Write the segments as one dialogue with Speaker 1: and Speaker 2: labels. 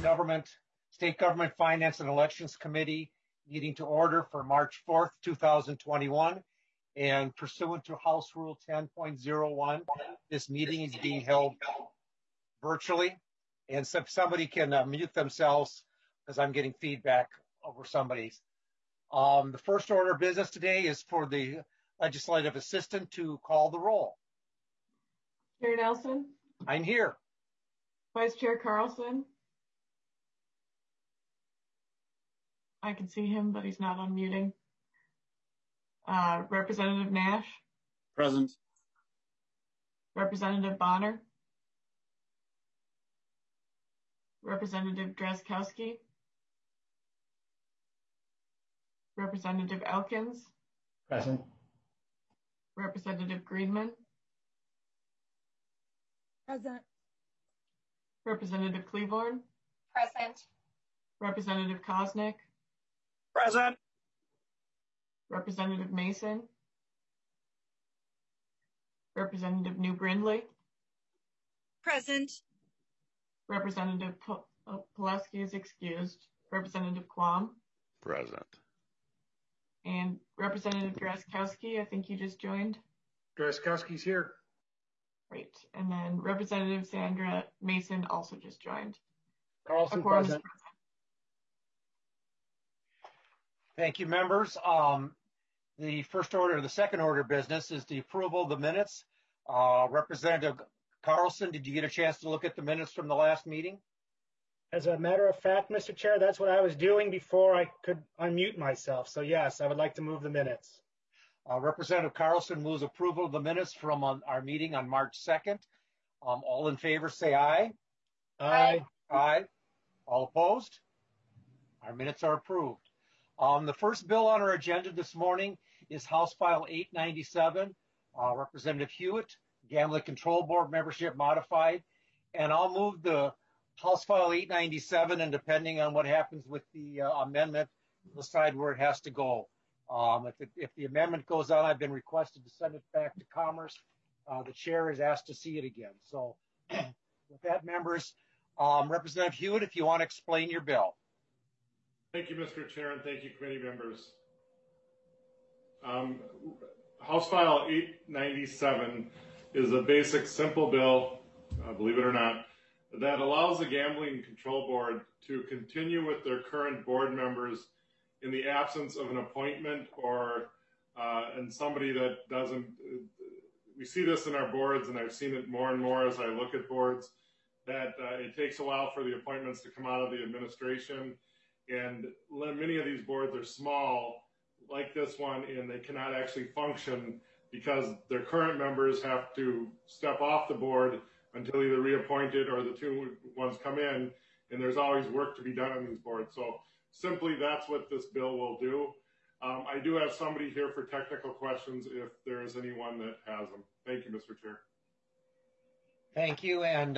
Speaker 1: State Government Finance and Elections Committee meeting to order for March 4th, 2021. And pursuant to House Rule 10.01, this meeting is being held virtually. And so if somebody can mute themselves because I'm getting feedback over somebody's. The first order of business today is for the legislative assistant to call the roll.
Speaker 2: Chair Nelson?
Speaker 1: I'm here.
Speaker 2: Vice Chair Carlson? I can see him, but he's not unmuting. Representative Nash?
Speaker 3: Present.
Speaker 2: Representative Bonner? Representative Drazkowski? Representative Elkins?
Speaker 4: Present.
Speaker 2: Representative Greenman?
Speaker 5: Present.
Speaker 2: Representative Cleaborn?
Speaker 5: Present.
Speaker 2: Representative Koznick?
Speaker 3: Present.
Speaker 2: Representative Mason? Representative New Brindley?
Speaker 5: Present.
Speaker 2: Representative Pileski is excused. Representative Quam?
Speaker 6: Present.
Speaker 2: And Representative Drazkowski, I think you just joined.
Speaker 4: Drazkowski's here.
Speaker 2: Great. And then Representative Sandra Mason also just joined.
Speaker 4: Carlson present.
Speaker 1: Thank you, members. The second order of business is the approval of the minutes. Representative Carlson, did you get a chance to look at the minutes from the last meeting?
Speaker 4: As a matter of fact, Mr. Chair, that's what I was doing before I could unmute myself. So yes, I would like to move the minutes.
Speaker 1: Representative Carlson moves approval of the minutes from our meeting on March 2nd. All in favor, say aye.
Speaker 4: Aye.
Speaker 1: Aye. All opposed? Our minutes are approved. The first bill on our agenda this morning is House File 897, Representative Hewitt, Gambling Control Board membership modified. And I'll move the House File 897, and depending on what happens with the amendment, we'll decide where it has to go. If the amendment goes on, I've been requested to send it back to Commerce. The chair is asked to see it again. So with that, members, Representative Hewitt, if you want to explain your bill.
Speaker 7: Thank you, Mr. Chair, and thank you, committee members. House File 897 is a basic, simple bill, believe it or not, that allows the Gambling Control Board to continue with their current board members in the absence of an appointment or and somebody that doesn't. We see this in our boards, and I've seen it more and more as I look at boards, that it takes a while for the appointments to come out of the administration. And many of these boards are small, like this one, and they cannot actually function because their current members have to step off the board until either reappointed or the two ones come in, and there's always work to be done on these boards. So simply, that's what this bill will do. I do have somebody here for technical questions if there is anyone that has them. Thank you, Mr. Chair.
Speaker 1: Thank you. And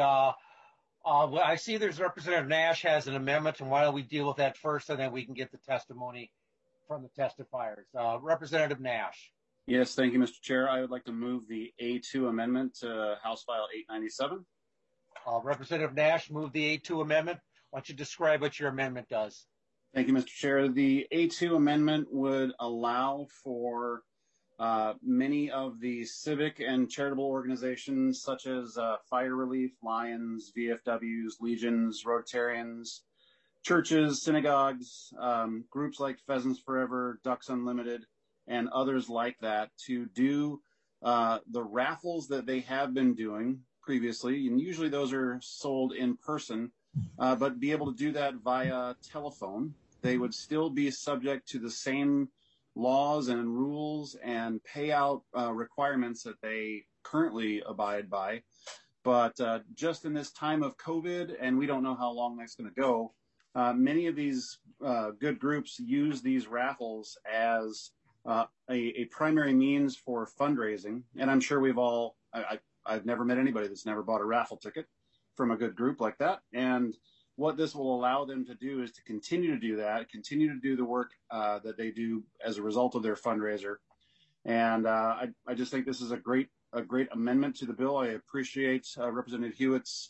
Speaker 1: I see there's Representative Nash has an amendment, and why don't we deal with that first, and then we can get the testimony from the testifiers. Representative Nash.
Speaker 3: Yes, thank you, Mr. Chair. I would like to move the A2 amendment to House File 897.
Speaker 1: Representative Nash, move the A2 amendment. Why don't you describe what your amendment does?
Speaker 3: Thank you, Mr. Chair. The A2 amendment would allow for many of the civic and charitable organizations such as Fire Relief, Lions, VFWs, Legions, Rotarians, churches, synagogues, groups like Pheasants Forever, Ducks Unlimited, and others like that to do the raffles that they have been doing previously, and usually those are sold in person, but be able to do that via telephone. They would still be subject to the same laws and rules and payout requirements that they currently abide by. But just in this time of COVID, and we don't know how long that's going to go, many of these good groups use these raffles as a primary means for fundraising. And I'm sure we've all, I've never met anybody that's never bought a raffle ticket from a good group like that. And what this will allow them to do is to continue to do that, continue to do the work that they do as a result of their fundraiser. And I just think this is a great amendment to the bill. I appreciate Representative Hewitt's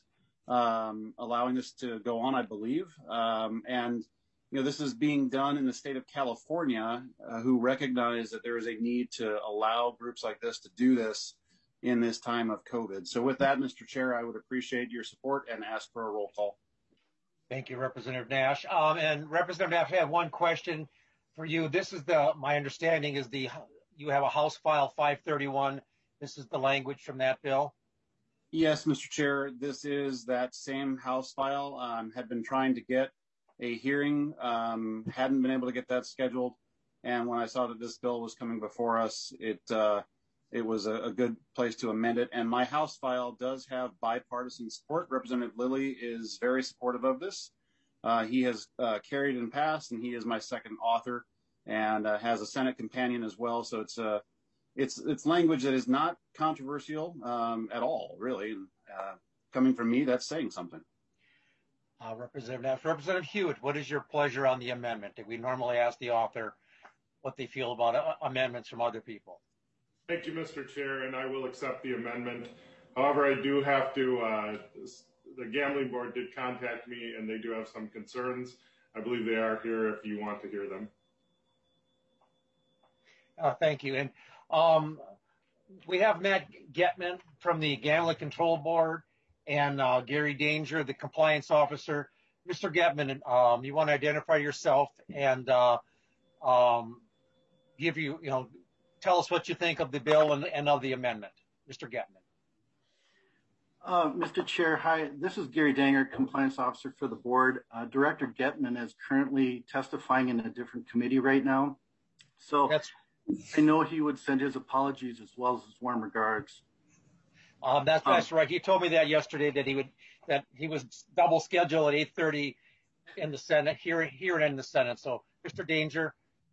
Speaker 3: allowing this to go on, I believe. And this is being done in the state of California, who recognize that there is a need to allow groups like this to do this in this time of COVID. So with that, Mr. Chair, I would appreciate your support and ask for a roll call.
Speaker 1: Thank you, Representative Nash. And Representative Nash, I have one question for you. This is my understanding is you have a House File 531. This is the language from that bill?
Speaker 3: Yes, Mr. Chair, this is that same House file. Had been trying to get a hearing, hadn't been able to get that scheduled. And when I saw that this bill was coming before us, it was a good place to amend it. And my House file does have bipartisan support. Representative Lilly is very supportive of this. He has carried and passed, and he is my second author, and has a Senate companion as well. So it's language that is not controversial at all, really. And coming from me, that's saying something.
Speaker 1: Representative Nash. Representative Hewitt, what is your pleasure on the amendment? We normally ask the author what they feel about amendments from other people.
Speaker 7: Thank you, Mr. Chair, and I will accept the amendment. However, I do have to, the gambling board did contact me, and they do have some concerns. I believe they are here if you want to hear them.
Speaker 1: Thank you. And we have Matt Getman from the Gambling Control Board and Gary Danger, the compliance officer. Mr. Getman, you want to identify yourself and tell us what you think of the bill and of the amendment. Mr. Getman.
Speaker 6: Mr. Chair, hi. This is Gary Danger, compliance officer for the board. Director Getman is currently testifying in a different committee right now. So I know he would send his apologies as well as his warm regards.
Speaker 1: That's right. He told me that yesterday that he was double scheduled at 8:30 in the Senate, here and in the Senate. So, Mr. Danger,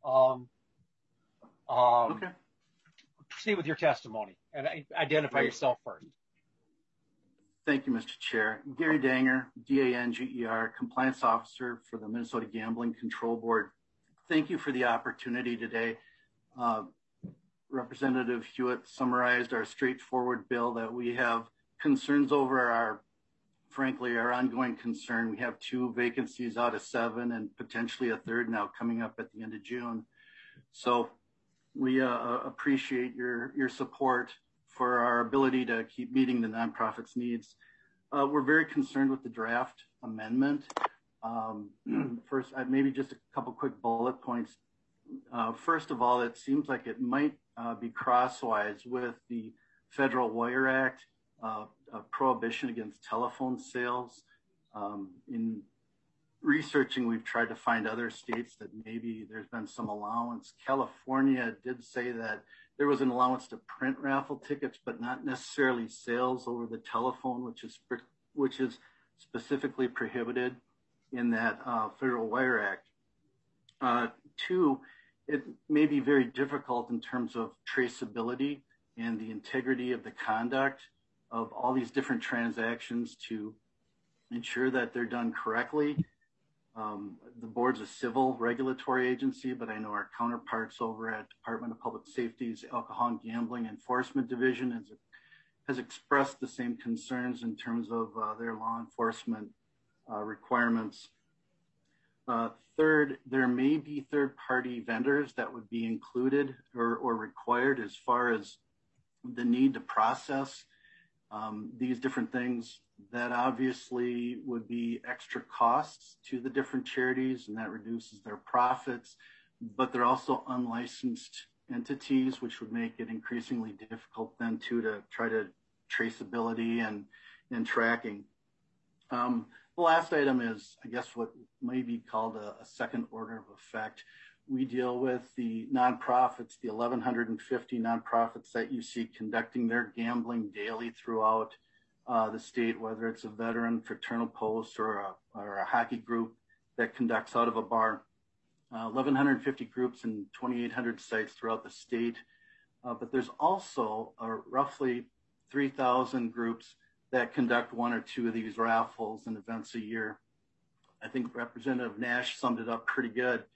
Speaker 6: Okay.
Speaker 1: Proceed with your testimony and identify yourself first.
Speaker 6: Thank you, Mr. Chair. Gary Danger, DANGER, compliance officer for the Minnesota Gambling Control Board. Thank you for the opportunity today. Representative Hewitt summarized our straightforward bill that we have concerns over our ongoing concern. We have 2 vacancies out of 7 and potentially a third now coming up at the end of June. So we appreciate your support for our ability to keep meeting the nonprofits' needs. We're very concerned with the draft amendment. First, maybe just a couple quick bullet points. First of all, it seems like it might be crosswise with the Federal Wire Act, a prohibition against telephone sales. In researching, we've tried to find other states that maybe there's been some allowance. California did say that there was an allowance to print raffle tickets, but not necessarily sales over the telephone, which is specifically prohibited in that Federal Wire Act. 2, it may be very difficult in terms of traceability and the integrity of the conduct of all these different transactions to ensure that they're done correctly. The board's a civil regulatory agency, but I know our counterparts over at Department of Public Safety's Alcohol and Gambling Enforcement Division has expressed the same concerns in terms of their law enforcement requirements. Third, there may be third-party vendors that would be included or required as far as the need to process these different things. That obviously would be extra costs to the different charities, and that reduces their profits, but they're also unlicensed entities, which would make it increasingly difficult then to try to traceability and tracking. The last item is, I guess, what may be called a second order of effect. We deal with the nonprofits, the 1,150 nonprofits that you see conducting their gambling daily throughout the state, whether it's a veteran fraternal post or a hockey group that conducts out of a bar. 1,150 groups and 2,800 sites throughout the state. But there's also roughly 3,000 groups that conduct 1 or 2 of these raffles and events a year. I think Representative Nash summed it up pretty good.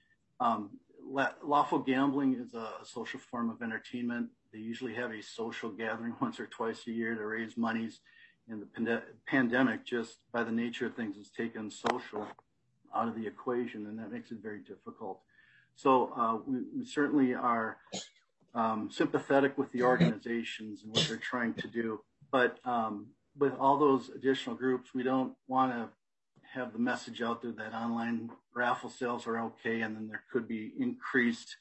Speaker 6: Lawful gambling is a social form of entertainment. They usually have a social gathering once or twice a year to raise monies and the pandemic, just by the nature of things, has taken social out of the equation, and that makes it very difficult. So we certainly are sympathetic with the organizations and what they're trying to do. But with all those additional groups, we don't want to have the message out there that online raffle sales are okay, and then there could be increased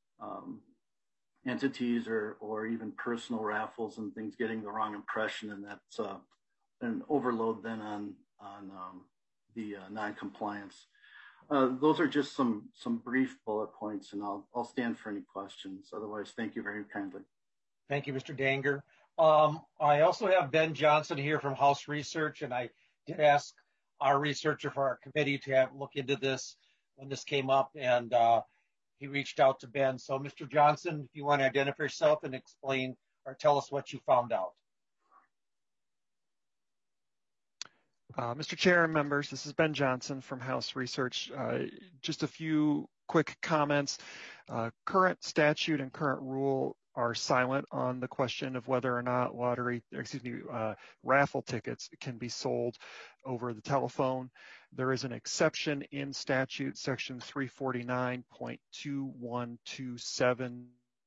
Speaker 6: entities or even personal raffles and things getting the wrong impression, and that's an overload then on the non-compliance. Those are just some brief bullet points, and I'll stand for any questions. Otherwise, thank you very kindly.
Speaker 1: Thank you, Mr. Danger. I also have Ben Johnson here from House Research, and I did ask our researcher for our committee to have look into this when this came up, and he reached out to Ben. So, Mr. Johnson, if you want to identify yourself and explain or tell us what you found out.
Speaker 8: Mr. Chair and members, this is Ben Johnson from House Research. Just a few quick comments. Current statute and current rule are silent on the question of whether or not raffle tickets can be sold over the telephone. There is an exception in statute, section 349.2127,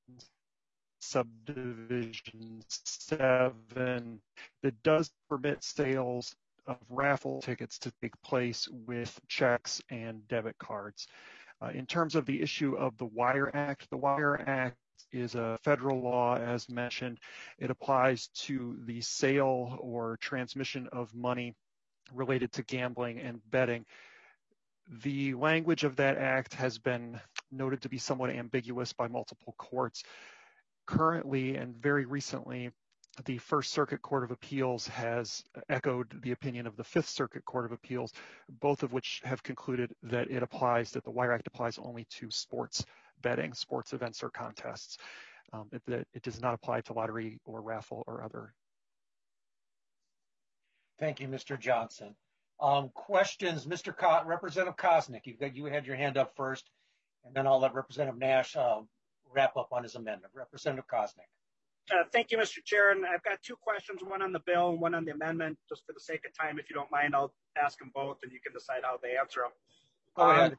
Speaker 8: subdivision 7, that does permit sales of raffle tickets to take place with checks and debit cards. In terms of the issue of the Wire Act is a federal law, as mentioned. It applies to the sale or transmission of money related to gambling and betting. The language of that act has been noted to be somewhat ambiguous by multiple courts. Currently and very recently, the First Circuit Court of Appeals has echoed the opinion of the Fifth Circuit Court of Appeals, both of which have concluded that the Wire Act applies only to sports betting, sports events or contests. It does not apply to lottery or raffle or other.
Speaker 1: Thank you, Mr. Johnson. Questions, Representative Koznick, you had your hand up first, and then I'll let Representative Nash wrap up on his amendment. Representative Koznick.
Speaker 9: Thank you, Mr. Chair. And I've got two questions, one on the bill and one on the amendment. Just for the sake of time, if you don't mind, I'll ask them both and you can decide how they answer them.
Speaker 1: Go ahead.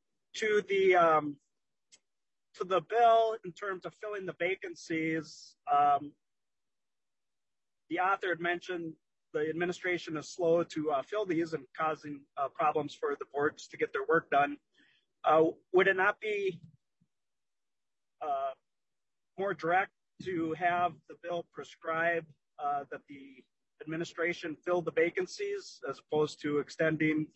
Speaker 9: To the bill, in terms of filling the vacancies, the author had mentioned the administration is slow to fill these and causing problems for the boards to get their work done. Would it not be more direct to have the bill prescribe that the administration fill the vacancies as opposed to extending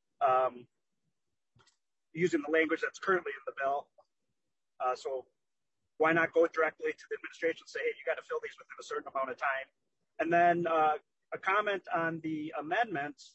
Speaker 9: using the language that's currently in the bill? So why not go directly to the administration and say, hey, you got to fill these within a certain amount of time? And then a comment on the amendments.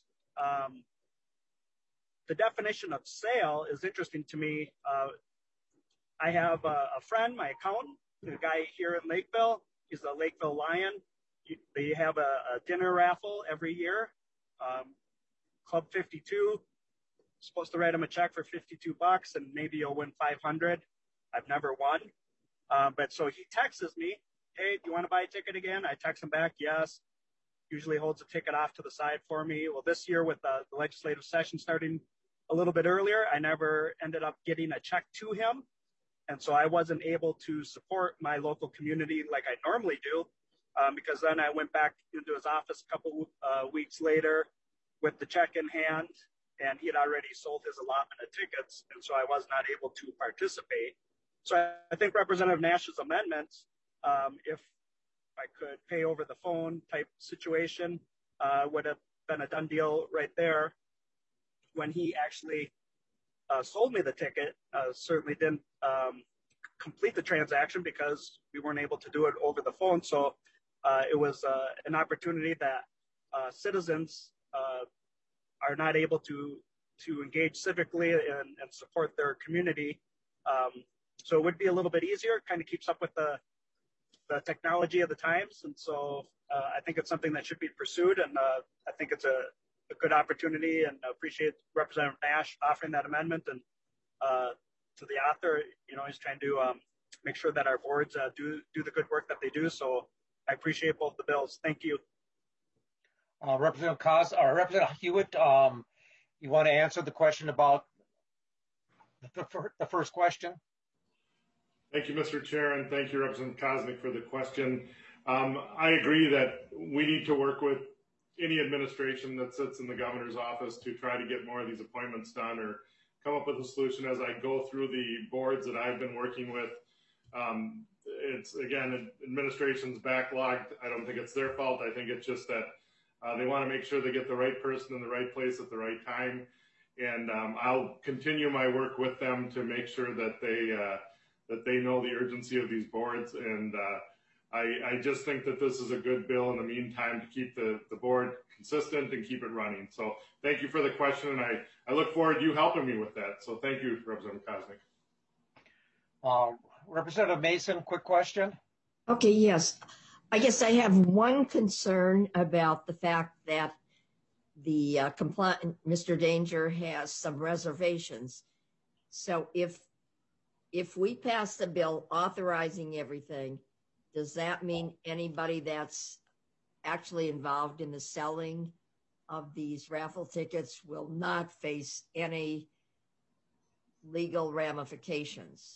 Speaker 9: The definition of sale is interesting to me. I have a friend, my accountant, a guy here in Lakeville. He's a Lakeville Lion. They have a dinner raffle every year. Club 52, supposed to write him a check for $52 and maybe you'll win 500. I've never won. But so he texts me, hey, do you want to buy a ticket again? I text him back, yes. Usually holds a ticket off to the side for me. Well, this year with the legislative session starting a little bit earlier, I never ended up getting a check to him. And so I wasn't able to support my local community like I normally do, because then I went back into his office a couple weeks later with the check in hand, and he had already sold his allotment of tickets, and so I was not able to participate. So I think Representative Nash's amendment, if I could pay over the phone type situation, would have been a done deal right there. When he actually sold me the ticket, certainly didn't complete the transaction because we weren't able to do it over the phone. So it was an opportunity that citizens are not able to engage civically and support their community. So it would be a little bit easier, kind of keeps up with the technology of the times. And so I think it's something that should be pursued. And I think it's a good opportunity, and appreciate Representative Nash offering that amendment. And to the author, he's trying to make sure that our boards do the good work that they do. So I appreciate both the bills. Thank you.
Speaker 1: Representative Hewitt, you want to answer the question about the first question?
Speaker 7: Thank you, Mr. Chair, and thank you, Representative Koznick, for the question. I agree that we need to work with any administration that sits in the governor's office to try to get more of these appointments done or come up with a solution. As I go through the boards that I've been working with, it's, again, administration's backlogged. I don't think it's their fault. I think it's just that they want to make sure they get the right person in the right place at the right time. And I'll continue my work with them to make sure that they know the urgency of these boards. And I just think that this is a good bill in the meantime to keep the board consistent and keep it running. So thank you for the question, and I look forward to you helping me with that. So thank you, Representative Koznick.
Speaker 1: Representative Mason, quick question.
Speaker 10: Okay, yes. I guess I have one concern about the fact that the Mr. Danger has some reservations. So if we pass the bill authorizing everything, does that mean anybody that's actually involved in the selling of these raffle tickets will not face any legal ramifications?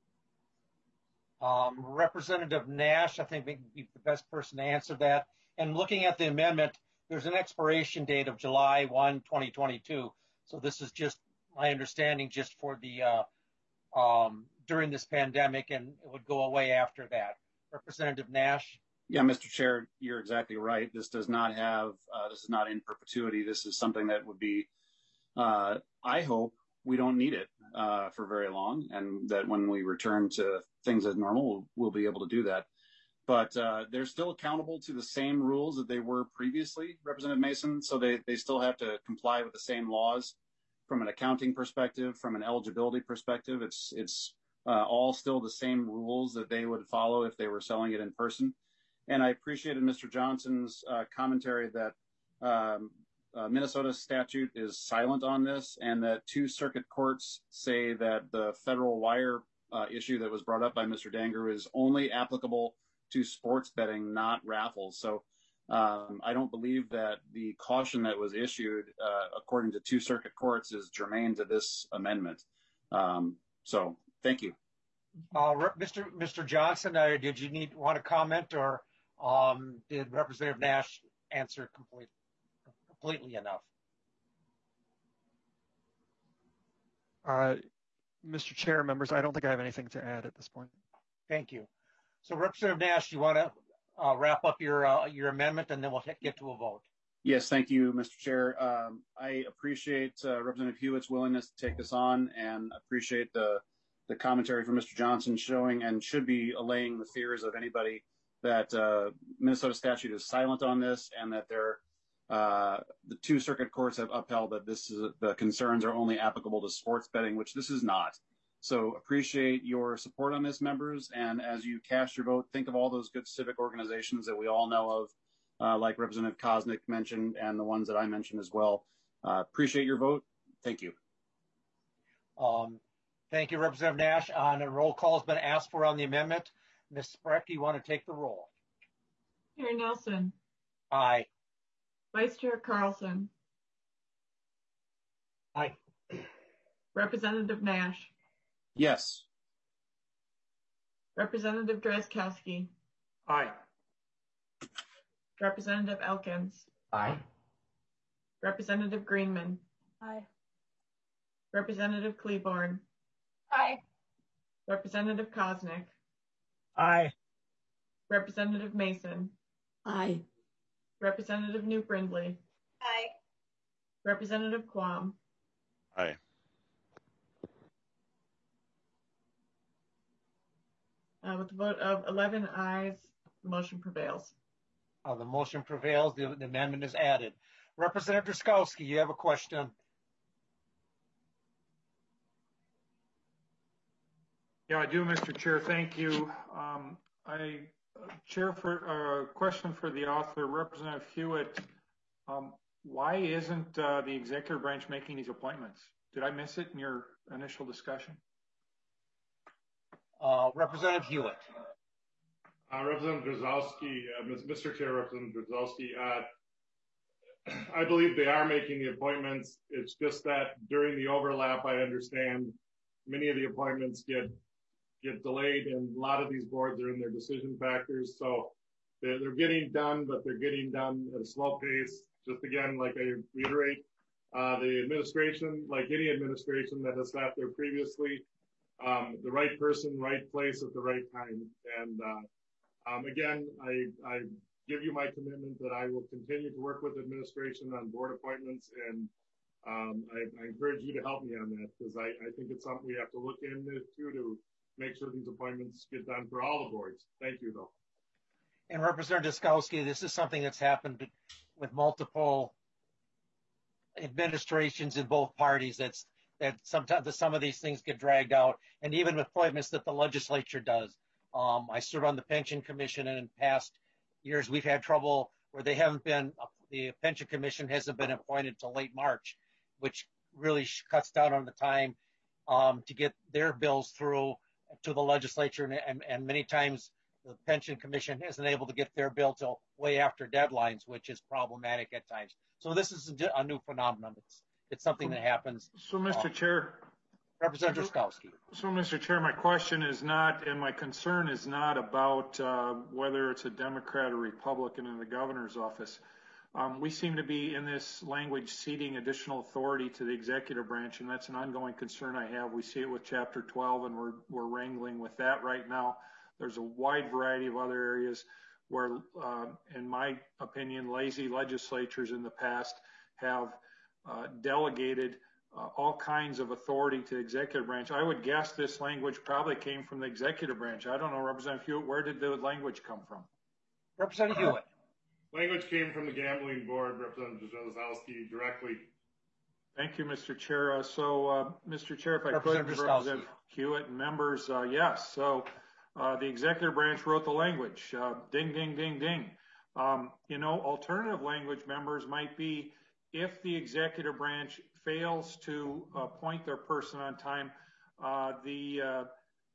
Speaker 1: Representative Nash, I think, may be the best person to answer that. And looking at the amendment, there's an expiration date of July 1, 2022. So this is just my understanding, just for the during this pandemic, and it would go away after that. Representative Nash.
Speaker 3: Yeah, Mr. Chair, you're exactly right. This does not have, this is not in perpetuity. This is something that would be, I hope we don't need it for very long, and that when we return to things as normal, we'll be able to do that. But they're still accountable to the same rules that they were previously, Representative Mason. So they still have to comply with the same laws from an accounting perspective, from an eligibility perspective. It's all still the same rules that they would follow if they were selling it in person. And I appreciated Mr. Johnson's commentary that Minnesota statute is silent on this, and that 2 circuit courts say that the federal wire issue that was brought up by Mr. Danger is only applicable to sports betting, not raffles. So I don't believe that the caution that was issued, according to 2 circuit courts, is germane to this amendment. So thank you.
Speaker 1: Mr. Johnson, did you want to comment, or did Representative Nash answer completely enough?
Speaker 8: Mr. Chair, members, I don't think I have anything to add at this point.
Speaker 1: Thank you. So Representative Nash, you want to wrap up your amendment, and then we'll get to a vote.
Speaker 3: Yes, thank you, Mr. Chair. I appreciate Representative Hewitt's willingness to take this on, and appreciate the commentary from Mr. Johnson showing and should be allaying the fears of anybody that Minnesota statute is silent on this, and that the 2 circuit courts have upheld that the concerns are only applicable to sports betting, which this is not. So appreciate your support on this, members. And as you cast your vote, think of all those good civic organizations that we all know of, like Representative Koznick mentioned, and the ones that I mentioned as well. Appreciate your vote. Thank you.
Speaker 1: Thank you, Representative Nash. A roll call has been asked for on the amendment. Ms. Spreck, do you want to take the roll?
Speaker 2: Chair Nelson.
Speaker 1: Aye.
Speaker 2: Vice Chair Carlson.
Speaker 4: Aye.
Speaker 2: Representative Nash.
Speaker 3: Yes.
Speaker 2: Representative Drazkowski.
Speaker 4: Aye.
Speaker 2: Representative Elkins.
Speaker 11: Aye.
Speaker 2: Representative Greenman.
Speaker 5: Aye.
Speaker 2: Representative Kleborn.
Speaker 5: Aye.
Speaker 2: Representative Koznick.
Speaker 9: Aye.
Speaker 2: Representative Mason.
Speaker 10: Aye.
Speaker 2: Representative Newt Brindley.
Speaker 5: Aye.
Speaker 2: Representative Quam.
Speaker 12: Aye.
Speaker 2: With a vote of 11 ayes, the motion prevails.
Speaker 1: The motion prevails. The amendment is added. Representative Drazkowski, you have a question.
Speaker 13: Yeah, I do, Mr. Chair. Thank you. Chair, for a question for the author, Representative Hewitt. Why isn't the executive branch making these appointments? Did I miss it in your initial discussion?
Speaker 1: Representative Hewitt.
Speaker 7: Representative Drazkowski, Mr. Chair, Representative Drazkowski, I believe they are making the appointments. It's just that during the overlap, I understand many of the appointments get delayed, and a lot of these boards are in their decision factors. So they're getting done, but they're getting done at a slow pace. Just again, like I reiterate, the administration, like any administration that has sat there previously, the right person, right place at the right time. And again, I give you my commitment that I will continue to work with administration on board appointments, and I encourage you to help me on that, because I think it's something we have to look into to make sure these appointments get done for all the boards. Thank you, though.
Speaker 1: And Representative Duskowski, this is something that's happened with multiple administrations in both parties. That sometimes some of these things get dragged out, and even with appointments that the legislature does. I serve on the Pension Commission, and in past years we've had trouble where the Pension Commission hasn't been appointed till late March, which really cuts down on the time to get their bills through to the legislature, and many times the Pension Commission isn't able to get their bill till way after deadlines, which is problematic at times. So this is a new phenomenon. It's something that happens.
Speaker 13: So, Mr. Chair.
Speaker 1: Representative Duskowski.
Speaker 13: So, Mr. Chair, my question is not, and my concern is not about whether it's a Democrat or Republican in the governor's office. We seem to be in this language ceding additional authority to the executive branch, and that's an ongoing concern I have. We see it with Chapter 12, and we're wrangling with that right now. There's a wide variety of other areas where, in my opinion, lazy legislatures in the past have delegated all kinds of authority to the executive branch. I would guess this language probably came from the executive branch. I don't know, Representative Hewitt, where did the language come from?
Speaker 1: Representative Hewitt.
Speaker 7: Language came from the gambling board, Representative Jarzowski, directly.
Speaker 13: Thank you, Mr. Chair. Mr. Chair, if I could, Representative Hewitt and members, yes. So the executive branch wrote the language. Ding, ding, ding, ding. Alternative language, members, might be if the executive branch fails to appoint their person on time, the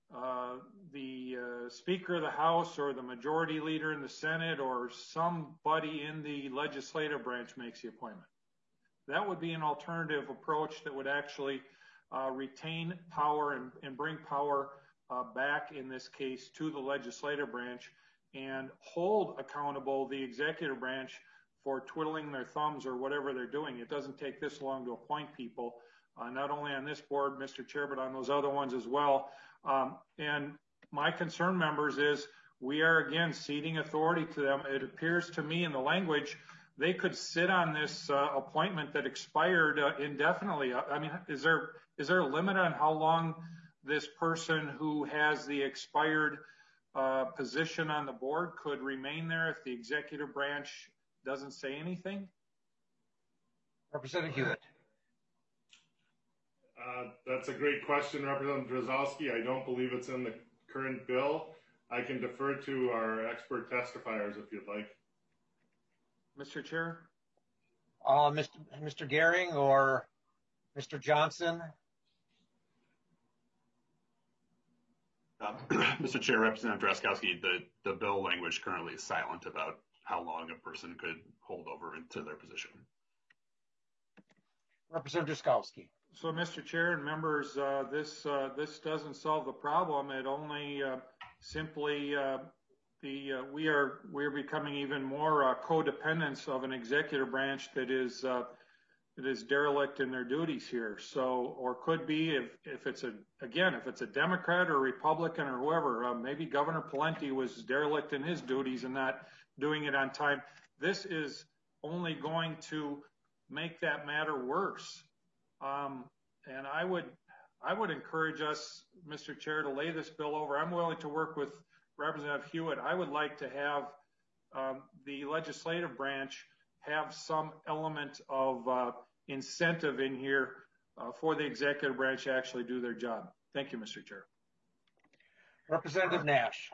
Speaker 13: Speaker of the House or the Majority Leader in the Senate or somebody in the legislative branch makes the appointment. That would be an alternative approach that would actually retain power and bring power back, in this case, to the legislative branch and hold accountable the executive branch for twiddling their thumbs or whatever they're doing. It doesn't take this long to appoint people, not only on this board, Mr. Chair, but on those other ones as well. And my concern, members, is we are, again, ceding authority to them. It appears to me in the language they could sit on this appointment that expired indefinitely. I mean, is there a limit on how long this person who has the expired position on the board could remain there if the executive branch doesn't say anything?
Speaker 1: Representative Hewitt.
Speaker 7: That's a great question, Representative Jarzowski. I don't believe it's in the current bill. I can defer to our expert testifiers if you'd like.
Speaker 13: Mr. Chair?
Speaker 1: Mr. Gehring or Mr. Johnson?
Speaker 11: Mr. Chair, Representative Drazkowski, the bill language currently is silent about how long a person could hold over into their position. Representative
Speaker 1: Drazkowski.
Speaker 13: So, Mr. Chair and members, this doesn't solve the problem. It only simply we are becoming even more codependents of an executive branch that is derelict in their duties here. So, or could be if it's a Democrat or Republican or whoever, maybe Governor Pawlenty was derelict in his duties and not doing it on time. This is only going to make that matter worse. And I would encourage us, Mr. Chair, to lay this bill over. I'm willing to work with Representative Hewitt. I would like to have the legislative branch have some element of incentive in here for the executive branch to actually do their job. Thank you, Mr. Chair.
Speaker 1: Representative Nash.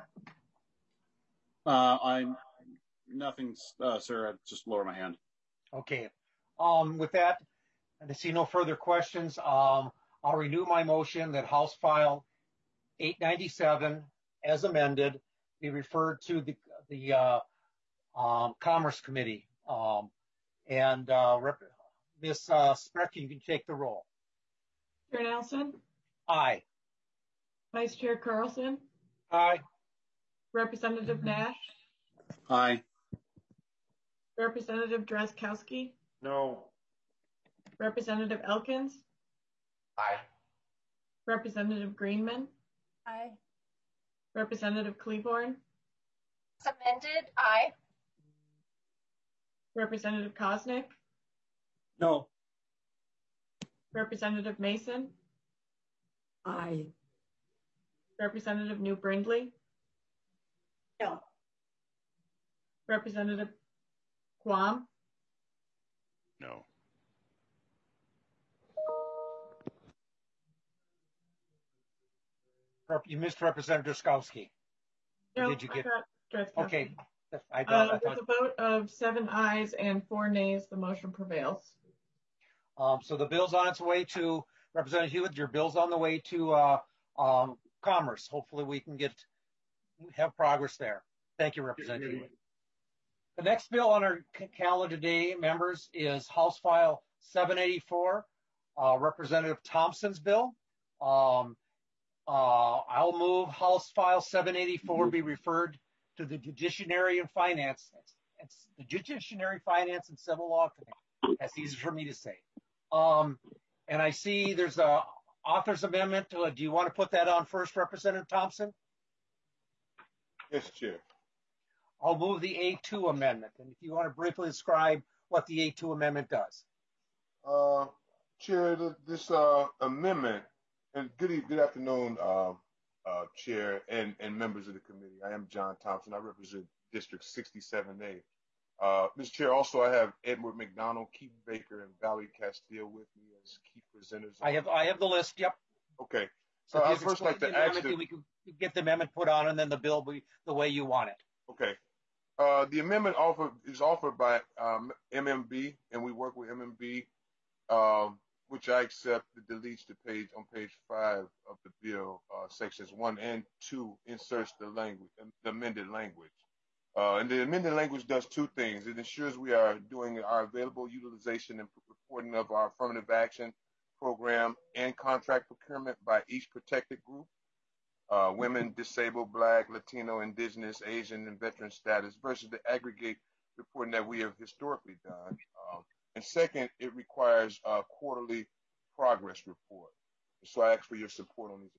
Speaker 3: Nothing, sir. I just lower my hand.
Speaker 1: Okay. With that, I see no further questions. I'll renew my motion that House File 897, as amended, be referred to the Commerce Committee. And Ms. Spreck, you can take the roll.
Speaker 2: Chair Nelson,
Speaker 1: Aye.
Speaker 2: Vice Chair Carlson,
Speaker 1: Aye.
Speaker 2: Representative Nash,
Speaker 3: Aye.
Speaker 2: Representative Drazkowski,
Speaker 13: No.
Speaker 2: Representative Elkins,
Speaker 12: Aye.
Speaker 2: Representative Greenman,
Speaker 5: Aye.
Speaker 2: Representative Cleaborn,
Speaker 5: As amended, aye.
Speaker 2: Representative Koznick,
Speaker 9: No.
Speaker 2: Representative Mason,
Speaker 10: Aye.
Speaker 2: Representative New Brindley,
Speaker 5: No.
Speaker 2: Representative Quam,
Speaker 8: No.
Speaker 1: You missed Representative Drazkowski.
Speaker 2: no,
Speaker 1: Did you get?
Speaker 2: I got Drazkowski.
Speaker 1: Okay. I thought.
Speaker 2: With a vote of 7 ayes and 4 nays, the motion prevails.
Speaker 1: So the bill's on its way to Representative Hewitt. Your bill's on the way to Commerce. Hopefully we can have progress there. Thank you, Representative Hewitt. The next bill on our calendar today, members, is House File 784, Representative Thompson's bill. I'll move House File 784 be referred to the Judiciary and Finance. It's the Judiciary, Finance, and Civil Law Committee. That's easy for me to say. And I see there's a author's amendment. Do you want to put that on first, Representative Thompson?
Speaker 14: Yes, Chair.
Speaker 1: I'll move the A2 amendment. And if you want to briefly describe what the A2 amendment does.
Speaker 14: Chair, this amendment, and good afternoon, Chair and members of the committee. I am John Thompson. I represent District 67A. Mr. Chair, also I have Edward McDonald, Keith Baker, and Valerie Castile with me as key presenters. I
Speaker 1: have the list. Yep.
Speaker 14: Okay. So I'd first like to ask
Speaker 1: we can get the amendment put on, and then the bill be the way you want it.
Speaker 14: Okay. The amendment is offered by MMB, and we work with MMB, which I accept. That deletes on page 5 of the bill, sections 1 and 2 inserts the amended language. And the amended language does two things. It ensures we are doing our available utilization and reporting of our affirmative action program and contract procurement by each protected group, women, disabled, Black, Latino, Indigenous, Asian, and veteran status versus the aggregate reporting that we have historically done. And second, it requires a quarterly progress report. So I ask for your support on these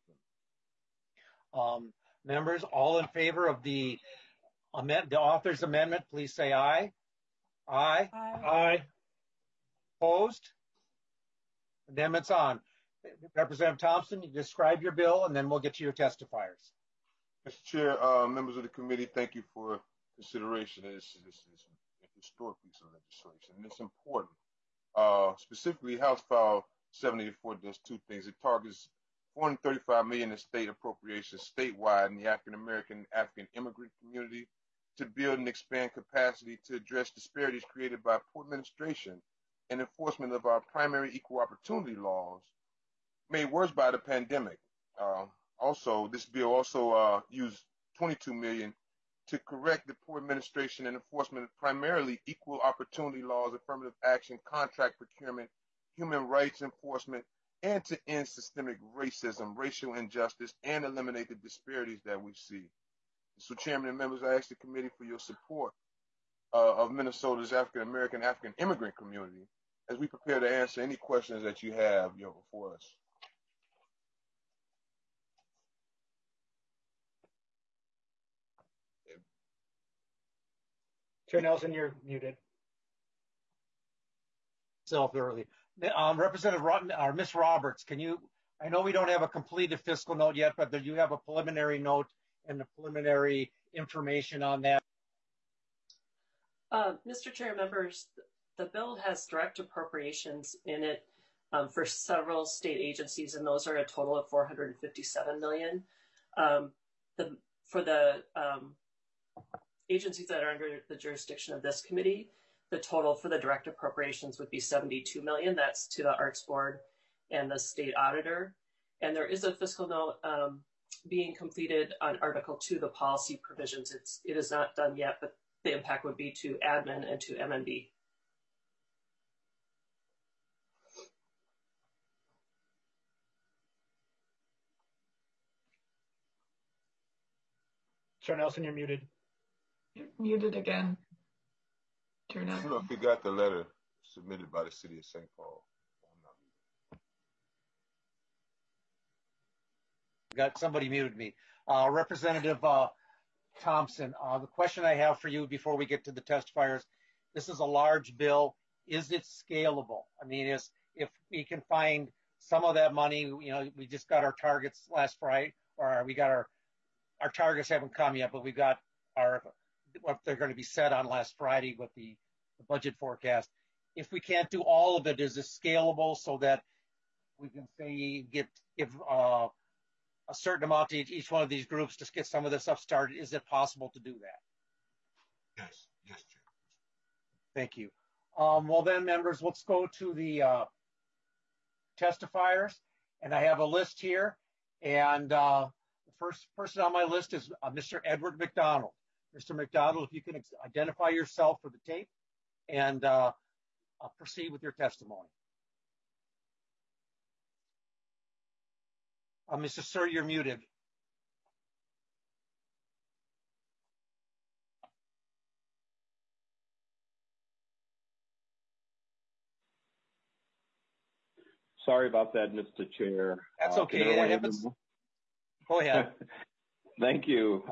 Speaker 1: amendments. Members, all in favor of the author's amendment, please say aye. Aye.
Speaker 5: Aye.
Speaker 1: Aye. Opposed? Amendment's on. Representative Thompson, you describe your bill, and then we'll get to your testifiers.
Speaker 14: Mr. Chair, members of the committee, thank you for consideration. This is a historic piece of legislation, and it's important. Specifically, House File 784 does two things. It targets $435 million in state appropriations statewide in the African American, African immigrant community to build and expand capacity to address disparities created by poor administration and enforcement of our primary equal opportunity laws made worse by the pandemic. Also, this bill also used $22 million to correct the poor administration and enforcement of primarily equal opportunity laws, affirmative action, contract procurement, human rights enforcement, and to end systemic racism, racial injustice, and eliminate the disparities that we see. So, Chairman and members, I ask the committee for your support of Minnesota's African American, African immigrant community as we prepare to answer any questions that you have before us.
Speaker 4: Chair Nelson, you're muted.
Speaker 1: Early. Representative Ms. Roberts, I know we don't have a completed fiscal note yet, but do you have a preliminary note and the preliminary information on that?
Speaker 15: Mr. Chair, members, the bill has direct appropriations in it for several state agencies, and those are a total of $457 million. For the agencies that are under the jurisdiction of this committee, the total for the direct appropriations would be $72 million. That's to the Arts Board and the state auditor. And there is a fiscal note being completed on Article 2, the policy provisions. It is not done yet, but the impact would be to admin and to MNB.
Speaker 4: Mr. Nelson, you're muted.
Speaker 2: You're muted again. Turn
Speaker 14: I
Speaker 2: on.
Speaker 14: don't know if you got the letter submitted by the city of St. Paul.
Speaker 1: Got somebody muted me. Representative Thompson, the question I have for you before we get to the testifiers, this is a large bill. Is it scalable? I mean, if we can find some of that money, you know, we just got our targets last Friday, or we got our targets haven't come yet, but we got what they're going to be set on last Friday with the budget forecast. If we can't do all of it, is it scalable so that we can say give a certain amount to each one of these groups to get some of this stuff started? Is it possible to do that?
Speaker 14: Yes, Chair.
Speaker 1: Thank you. Well then, members, let's go to the testifiers. And I have a list here. And the first person on my list is Mr. Edward McDonald. Mr. McDonald, if you can identify yourself for the tape and proceed with your testimony. Mr. Sir, you're muted.
Speaker 12: Sorry about that, Mr. Chair.
Speaker 1: That's okay. It happens. Go ahead.
Speaker 12: Thank you.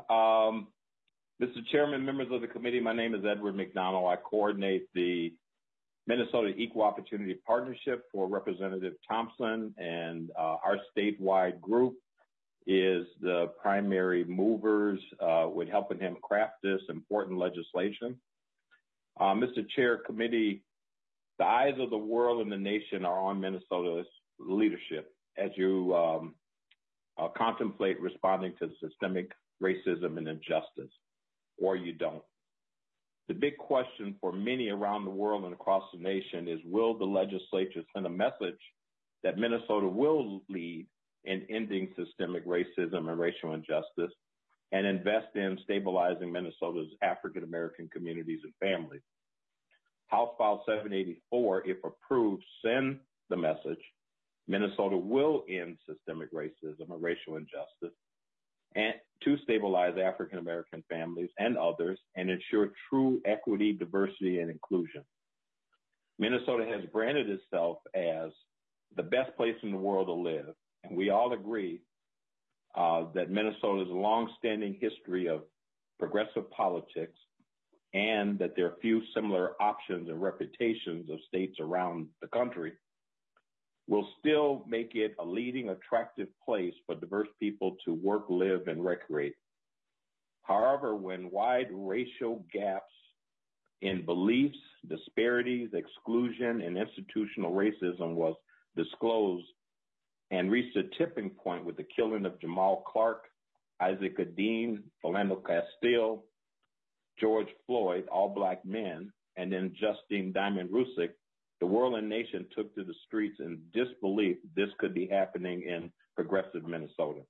Speaker 12: Mr. Chairman, members of the committee, my name is Edward McDonald. I coordinate the Minnesota Equal Opportunity Partnership for Representative Thompson, and our statewide group is the primary movers with helping him craft this important legislation. Mr. Chair, committee, the eyes of the world and the nation are on Minnesota's leadership as you contemplate responding to systemic racism and injustice, or you don't. The big question for many around the world and across the nation is, will the legislature send a message that Minnesota will lead in ending systemic racism and racial injustice and invest in stabilizing Minnesota's African American communities and families? House File 784, if approved, send the message Minnesota will end systemic racism and racial injustice and to stabilize African American families and others and ensure true equity, diversity, and inclusion. Minnesota has branded itself as the best place in the world to live, and we all agree that Minnesota's long-standing history of progressive politics and that there are few similar options and reputations of states around the country will still make it a leading, attractive place for diverse people to work, live, and recreate. However, when wide racial gaps in beliefs, disparities, exclusion, and institutional racism was disclosed and reached a tipping point with the killing of Jamal Clark, Isaac Adine, Philando Castile, George Floyd, all Black men, and then Justine Diamond Rusick, the world and nation took to the streets in disbelief this could be happening in progressive Minnesota.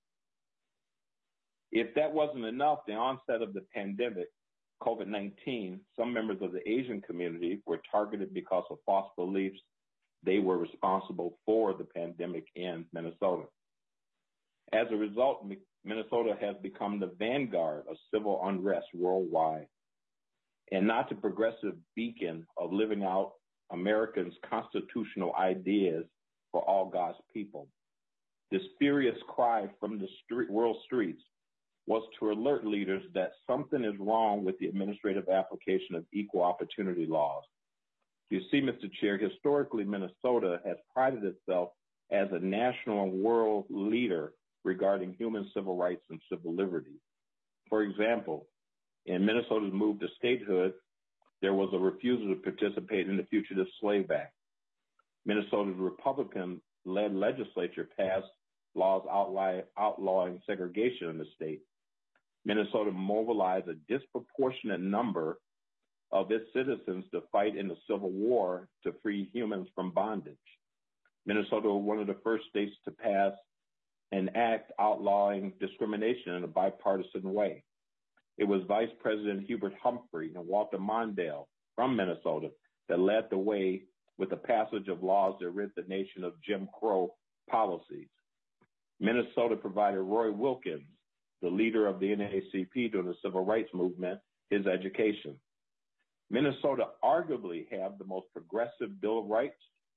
Speaker 12: If that wasn't enough, the onset of the pandemic, COVID-19, some members of the Asian community were targeted because of false beliefs they were responsible for the pandemic in Minnesota. As a result, Minnesota has become the vanguard of civil unrest worldwide and not the progressive beacon of living out Americans' constitutional ideas for all God's people. This furious cry from the world streets was to alert leaders that something is wrong with the administrative application of equal opportunity laws. You see, Mr. Chair, historically, Minnesota has prided itself as a national and world leader regarding human civil rights and civil liberties. For example, in Minnesota's move to statehood, there was a refusal to participate in the Fugitive Slave Act. Minnesota's Republican-led legislature passed laws outlawing segregation in the state. Minnesota mobilized a disproportionate number of its citizens to fight in the Civil War to free humans from bondage. Minnesota was one of the first states to pass an act outlawing discrimination in a bipartisan way. It was Vice President Hubert Humphrey and Walter Mondale from Minnesota that led the way with the passage of laws that rid the nation of Jim Crow policies. Minnesota provided Roy Wilkins the leader of the NAACP during the civil rights movement, his education. Minnesota arguably have the most progressive Bill of Rights,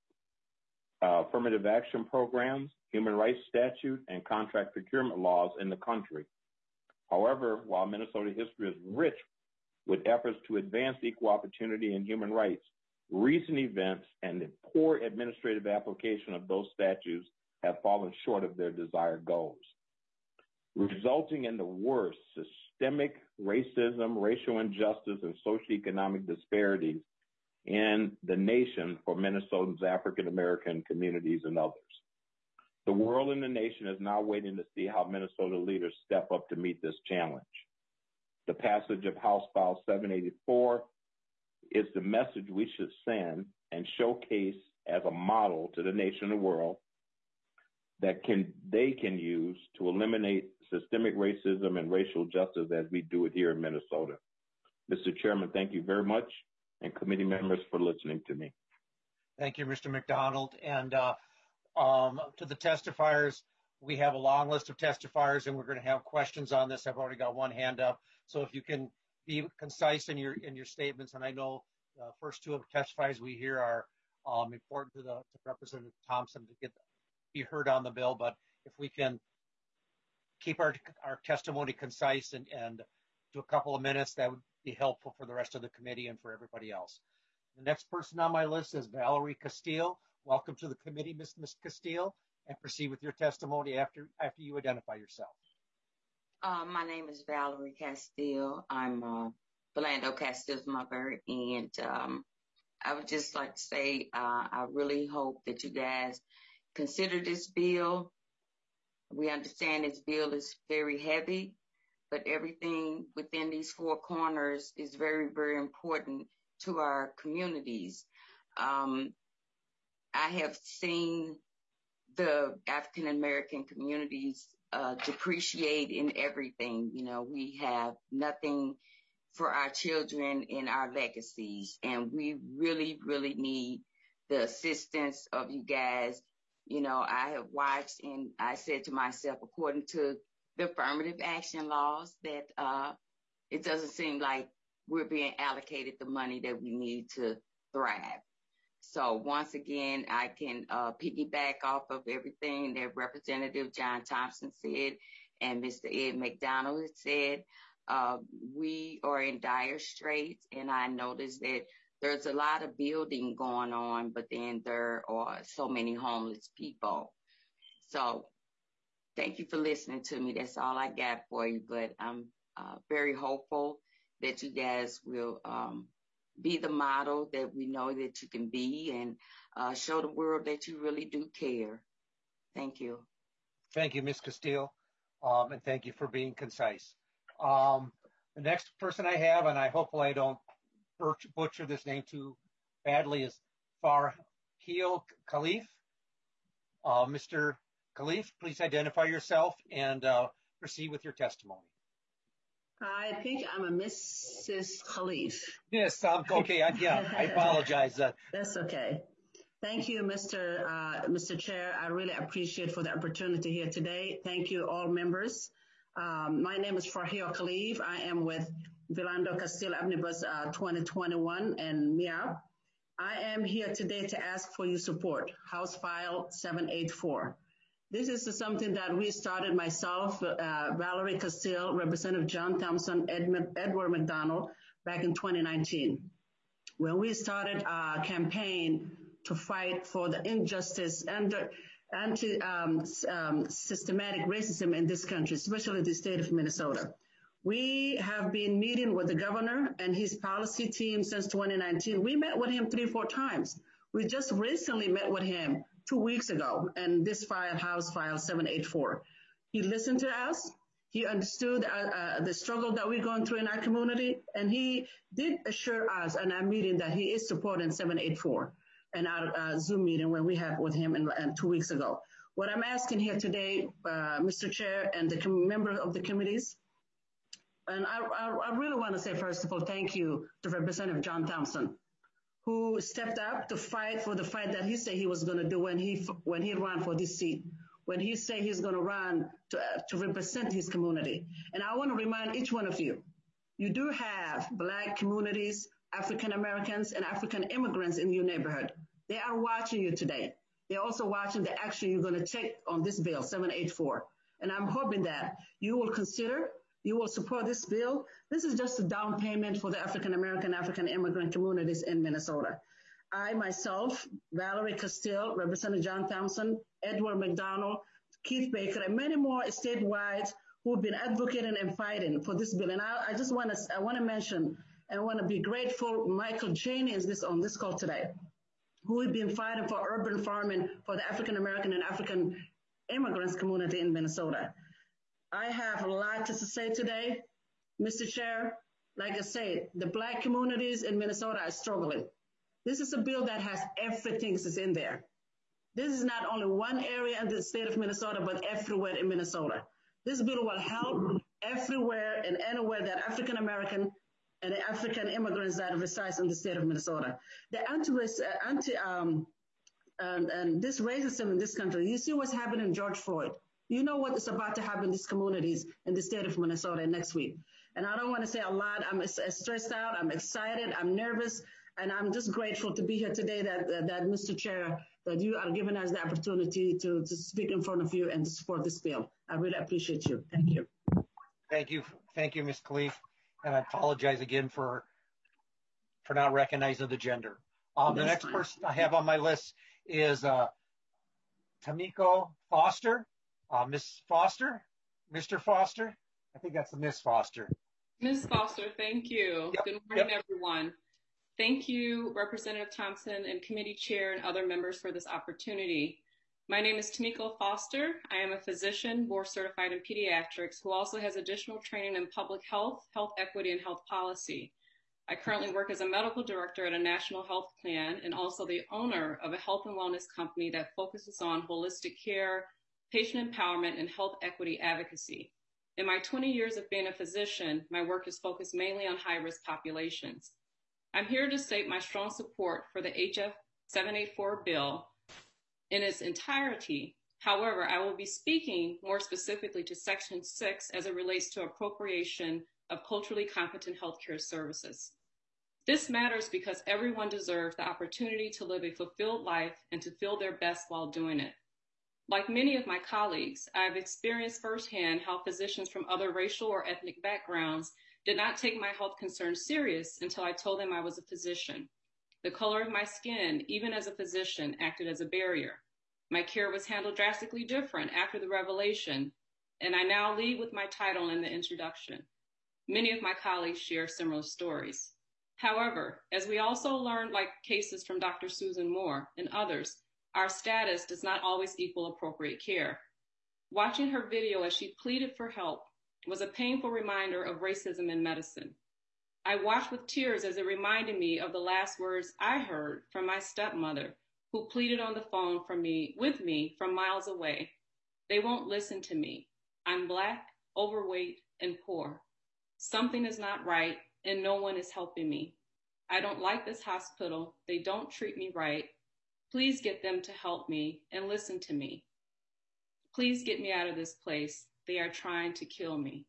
Speaker 12: affirmative action programs, human rights statute, and contract procurement laws in the country. However, while Minnesota history is rich with efforts to advance equal opportunity and human rights, recent events and the poor administrative application of those statutes have fallen short of their desired goals, resulting in the worst systemic racism, racial injustice, and socioeconomic disparities in the nation for Minnesotans, African American communities, and others. The world and the nation is now waiting to see how Minnesota leaders step up to meet this challenge. The passage of House File 784 is the message we should send and showcase as a model to the nation and world that they can use to eliminate systemic racism and racial justice as we do it here in Minnesota. Mr. Chairman, thank you very much, and committee members for listening to me.
Speaker 1: Thank you, Mr. McDonald. And to the testifiers, we have a long list of testifiers, and we're going to have questions on this. I've already got one hand up. So if you can be concise in your statements, and I know the first two of the testifiers we hear are important to Representative Thompson to be heard on the bill, but if we can keep our testimony concise and to a couple of minutes, that would be helpful for the rest of the committee and for everybody else. The next person on my list is Valerie Castile. Welcome to the committee, Ms. Castile, and proceed with your testimony after you identify yourself.
Speaker 16: My name is Valerie Castile. I'm Philando Castile's mother, and I would just like to say I really hope that you guys consider this bill. We understand this bill is very heavy, but everything within these four corners is very, very important to our communities. I have seen the African American communities depreciate in everything. You know, we have nothing for our children in our legacies, and we really, really need the assistance of you guys. You know, I have watched and I said to myself, according to the affirmative action laws, that it doesn't seem like we're being allocated the money that we need to thrive. So once again, I can piggyback off of everything that Representative John Thompson said and Mr. Ed McDonald had said. We are in dire straits, and I noticed that there's a lot of building going on, but then there are so many homeless people. So thank you for listening to me. That's all I got for you, but I'm very hopeful that you guys will be the model that we know that you can be, and show the world that you really do care. Thank you.
Speaker 1: Thank you, Ms. Castile, and thank you for being concise. The next person I have, and hopefully I don't butcher this name too badly, is Farheel Khalif. Mr. Khalif, please identify yourself and proceed with your testimony.
Speaker 17: I think I'm a Mrs. Khalif.
Speaker 1: Yes, okay. I apologize.
Speaker 17: That's okay. Thank you, Mr. Chair. I really appreciate for the opportunity here today. Thank you, all members. My name is Farheel Khalif. I am with Philando Castile Omnibus 2021 and MIAP. I am here today to ask for your support, House File 784. This is something that we started myself, Valerie Castile, Representative John Thompson, Edward McDonald, back in 2019. When we started a campaign to fight for the injustice and anti-systematic racism in this country, especially the state of Minnesota. We have been meeting with the governor and his policy team since 2019. We met with him 3-4 times. We just recently met with him 2 weeks ago, and this file, House File 784. He listened to us. He understood the struggle that we're going through in our community, and he did assure us in our meeting that he is supporting 784 in our Zoom meeting when we had with him 2 weeks ago. What I'm asking here today, Mr. Chair and the members of the committees, and I really want to say, first of all, thank you to Representative John Thompson, who stepped up to fight for the fight that he said he was going to do when he ran for this seat. when he say he's going to run to represent his community. And I want to remind each one of you, you do have Black communities, African Americans, and African immigrants in your neighborhood. They are watching you today. They're also watching the action you're going to take on this bill, 784. And I'm hoping that you will consider, you will support this bill. This is just a down payment for the African American, African immigrant communities in Minnesota. I myself, Valerie Castile, Representative John Thompson, Edward McDonald, Keith Baker, and many more statewide who've been advocating and fighting for this bill. And I just want to mention and want to be grateful. Michael Jane is on this call today, who have been fighting for urban farming for the African American and African immigrants community in Minnesota. I have a lot to say today, Mr. Chair. Like I said, the Black communities in Minnesota are struggling. This is a bill that has everything that's in there. This is not only one area in the state of Minnesota, but everywhere in Minnesota. This bill will help everywhere and anywhere that African American and African immigrants that reside in the state of Minnesota. The and this racism in this country, you see what's happening in George Floyd. You know what is about to happen in these communities in the state of Minnesota next week. And I don't want to say a lot. I'm stressed out. I'm excited. I'm nervous. And I'm just grateful to be here today that Mr. Chair, that you are giving us the opportunity to speak in front of you and to support this bill. I really appreciate you. Thank you.
Speaker 1: Thank you. Thank you, Ms. Khalif. And I apologize again for not recognizing the gender. The next person I have on my list is Tamiko Foster. Miss Foster? Mr. Foster? I think that's Miss Foster.
Speaker 18: Ms. Foster, thank you. Yep. Good morning, everyone. Thank you, Representative Thompson and committee chair and other members for this opportunity. My name is Tamiko Foster. I am a physician, board certified in pediatrics, who also has additional training in public health, health equity, and health policy. I currently work as a medical director at a national health plan and also the owner of a health and wellness company that focuses on holistic care, patient empowerment, and health equity advocacy. In my 20 years of being a physician, my work is focused mainly on high-risk populations. I'm here to state my strong support for the HF 784 bill in its entirety. However, I will be speaking more specifically to Section 6 as it relates to appropriation of culturally competent healthcare services. This matters because everyone deserves the opportunity to live a fulfilled life and to feel their best while doing it. Like many of my colleagues, I have experienced firsthand how physicians from other racial or ethnic backgrounds did not take my health concerns serious until I told them I was a physician. The color of my skin, even as a physician, acted as a barrier. My care was handled drastically different after the revelation, and I now lead with my title in the introduction. Many of my colleagues share similar stories. However, as we also learned, like cases from Dr. Susan Moore and others, our status does not always equal appropriate care. Watching her video as she pleaded for help was a painful reminder of racism in medicine. I watched with tears as it reminded me of the last words I heard from my stepmother, who pleaded on the phone with me from miles away. They won't listen to me. I'm Black, overweight, and poor. Something is not right, and no one is helping me. I don't like this hospital. They don't treat me right. Please get them to help me and listen to me. Please get me out of this place. They are trying to kill me.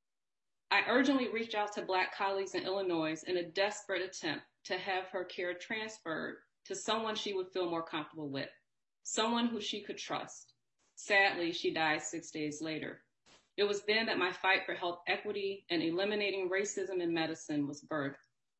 Speaker 18: I urgently reached out to Black colleagues in Illinois in a desperate attempt to have her care transferred to someone she would feel more comfortable with, someone who she could trust. Sadly, she died 6 days later. It was then that my fight for health equity and eliminating racism in medicine was birthed.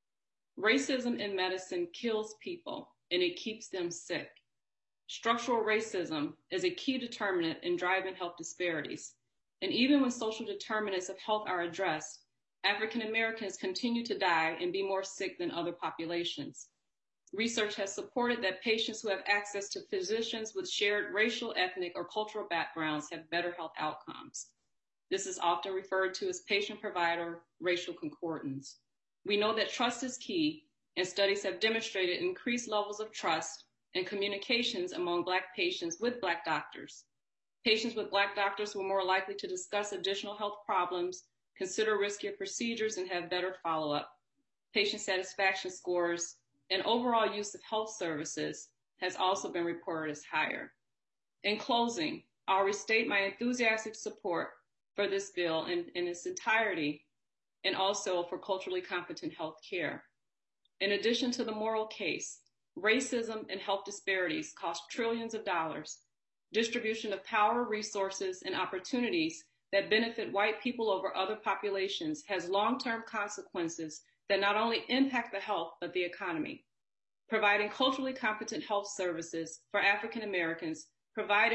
Speaker 18: Racism in medicine kills people, and it keeps them sick. Structural racism is a key determinant in driving health disparities. And even when social determinants of health are addressed, African Americans continue to die and be more sick than other populations. Research has supported that patients who have access to physicians with shared racial, ethnic, or cultural backgrounds have better health outcomes. This is often referred to as patient-provider racial concordance. We know that trust is key, and studies have demonstrated increased levels of trust and communications among Black patients with Black doctors. Patients with Black doctors were more likely to discuss additional health problems, consider riskier procedures, and have better follow-up. Patient satisfaction scores and overall use of health services has also been reported as higher. In closing, I'll restate my enthusiastic support for this bill in its entirety, and also for culturally competent health care. In addition to the moral case, racism and health disparities cost trillions of dollars. Distribution of power, resources, and opportunities that benefit white people over other populations has long-term consequences that not only impact the health, but the economy. Providing culturally competent health services for African Americans provided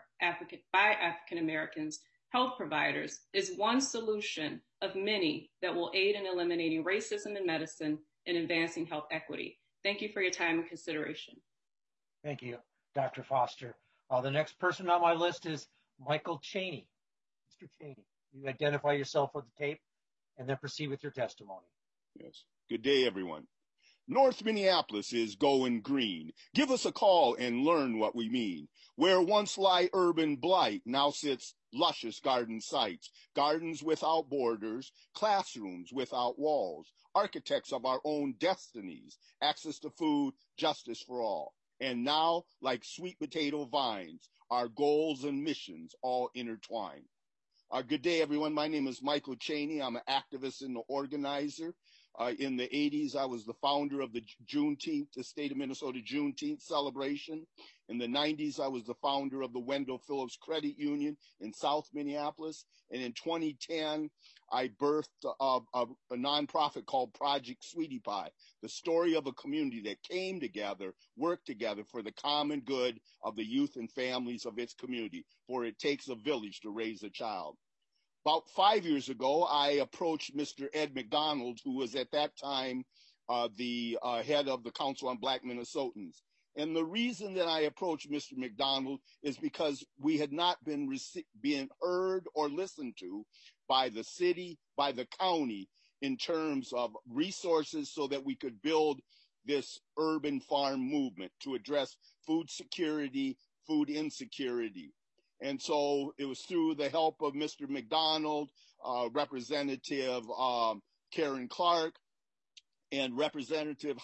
Speaker 18: by African Americans health providers is one solution of many that will aid in eliminating racism in medicine and advancing health equity. Thank you for your time and consideration.
Speaker 1: Thank you, Dr. Foster. The next person on my list is Michael Cheney. Mr. Cheney, you identify yourself for the tape and then proceed with your testimony.
Speaker 19: Yes. Good day, everyone. North Minneapolis is going green. Give us a call and learn what we mean. Where once lie urban blight, now sits luscious garden sites, gardens without borders, classrooms without walls, architects of our own destinies, access to food, justice for all. And now, like sweet potato vines, our goals and missions all intertwine. Good day, everyone. My name is Michael Cheney. I'm an activist and an organizer. In the 80s, I was the founder of the state of Minnesota Juneteenth celebration. In the 90s, I was the founder of the Wendell Phillips Credit Union in South Minneapolis. And in 2010, I birthed a nonprofit called Project Sweetie Pie, the story of a community that came together, worked together for the common good of the youth and families of its community, for it takes a village to raise a child. About 5 years ago, I approached Mr. Ed McDonald, who was at that time the head of the Council on Black Minnesotans. And the reason that I approached Mr. McDonald is because we had not been being heard or listened to by the city, by the county, in terms of resources so that we could build this urban farm movement to address food security, food insecurity. And so it was through the help of Mr. McDonald, Representative Karen Clark, and Representative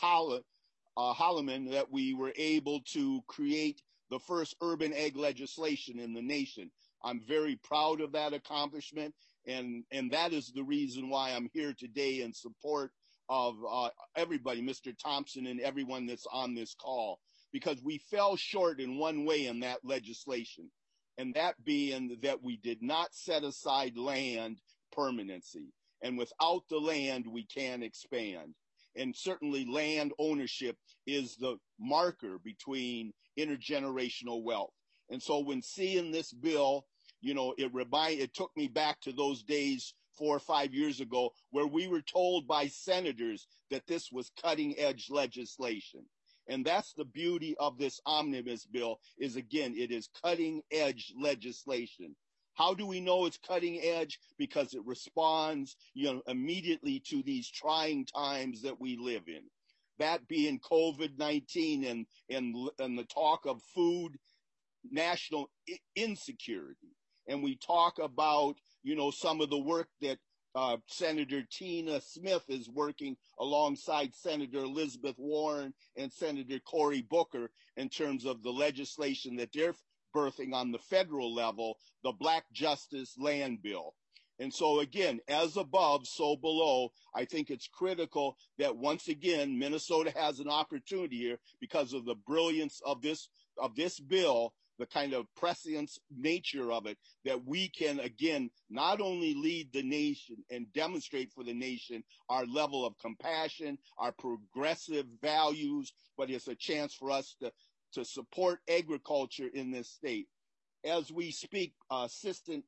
Speaker 19: Holloman that we were able to create the first urban egg legislation in the nation. I'm very proud of that accomplishment, and that is the reason why I'm here today in support of everybody, Mr. Thompson and everyone that's on this call, because we fell short in one way in that legislation. And that being that we did not set aside land permanency. And without the land, we can't expand. And certainly land ownership is the marker between intergenerational wealth. And so when seeing this bill, you know, it took me back to those days 4 or 5 years ago where we were told by senators that this was cutting edge legislation. And that's the beauty of this omnibus bill is, again, it is cutting edge legislation. How do we know it's cutting edge? Because it responds, immediately to these trying times that we live in. That being COVID-19 and the talk of food, national insecurity. And we talk about, some of the work that Senator Tina Smith is working alongside Senator Elizabeth Warren and Senator Cory Booker in terms of the legislation that they're birthing on the federal level, the Black Justice Land Bill. And so again, as above, so below, I think it's critical that once again, Minnesota has an opportunity here because of the brilliance of this bill, the kind of prescient nature of it, that we can, again, not only lead the nation and demonstrate for the nation our level of compassion, our progressive values, but it's a chance for us to support agriculture in this state. As we speak, Assistant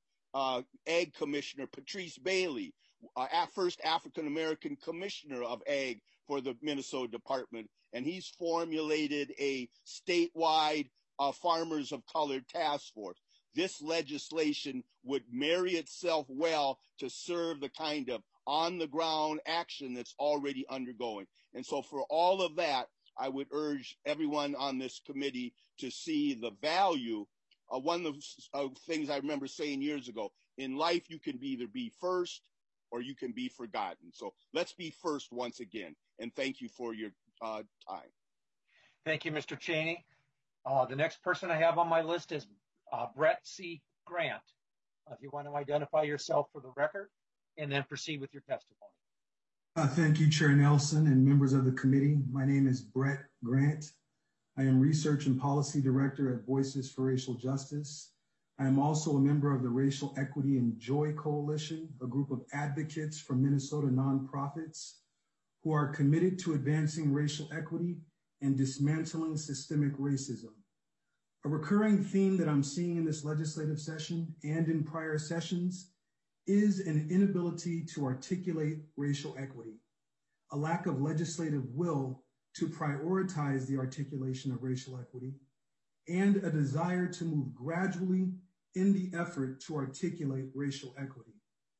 Speaker 19: Ag Commissioner Patrice Bailey, first African-American Commissioner of Ag for the Minnesota Department, and he's formulated a statewide Farmers of Color Task Force. This legislation would marry itself well to serve the kind of on-the-ground action that's already undergoing. And so for all of that, I would urge everyone on this committee to see the value. One of the things I remember saying years ago, in life you can either be first or you can be forgotten. So let's be first once again. And thank you for your time.
Speaker 1: Thank you, Mr. Cheney. The next person I have on my list is Brett C. Grant. If you want to identify yourself for the record, and then proceed with your testimony.
Speaker 20: Thank you, Chair Nelson and members of the committee. My name is Brett Grant. I am Research and Policy Director at Voices for Racial Justice. I am also a member of the Racial Equity and Joy Coalition, a group of advocates from Minnesota nonprofits who are committed to advancing racial equity and dismantling systemic racism. A recurring theme that I'm seeing in this legislative session and in prior sessions is an inability to articulate racial equity, a lack of legislative will to prioritize the articulation of racial equity, and a desire to move gradually in the effort to articulate racial equity.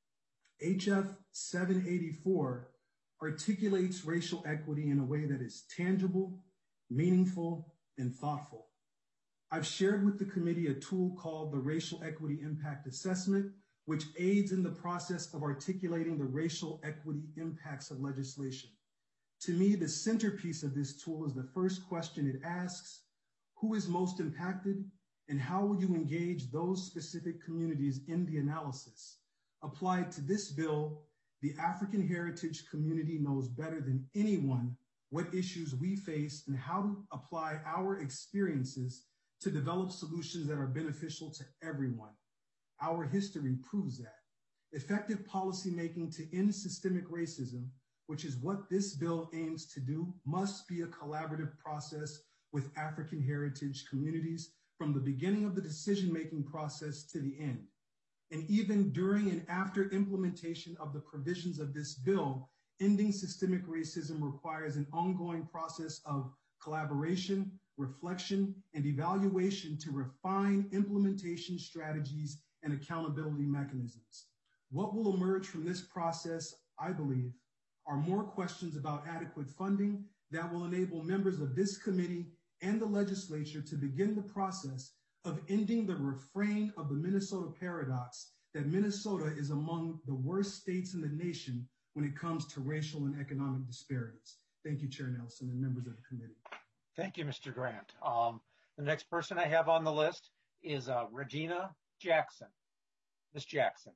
Speaker 20: HF 784 articulates racial equity in a way that is tangible, meaningful, and thoughtful. I've shared with the committee a tool called the Racial Equity Impact Assessment, which aids in the process of articulating the racial equity impacts of legislation. To me, the centerpiece of this tool is the first question it asks: who is most impacted, and how will you engage those specific communities in the analysis? Applied to this bill, the African heritage community knows better than anyone what issues we face and how to apply our experiences to develop solutions that are beneficial to everyone. Our history proves that. Effective policymaking to end systemic racism, which is what this bill aims to do, must be a collaborative process with African heritage communities from the beginning of the decision-making process to the end. And even during and after implementation of the provisions of this bill, ending systemic racism requires an ongoing process of collaboration, reflection, and evaluation to refine implementation strategies and accountability mechanisms. What will emerge from this process, I believe, are more questions about adequate funding that will enable members of this committee and the legislature to begin the process of ending the refrain of the Minnesota paradox that Minnesota is among the worst states in the nation when it comes to racial and economic disparities. Thank you, Chair Nelson and members of the committee.
Speaker 1: Thank you, Mr. Grant. The next person I have on the list is Regina Jackson. Ms. Jackson.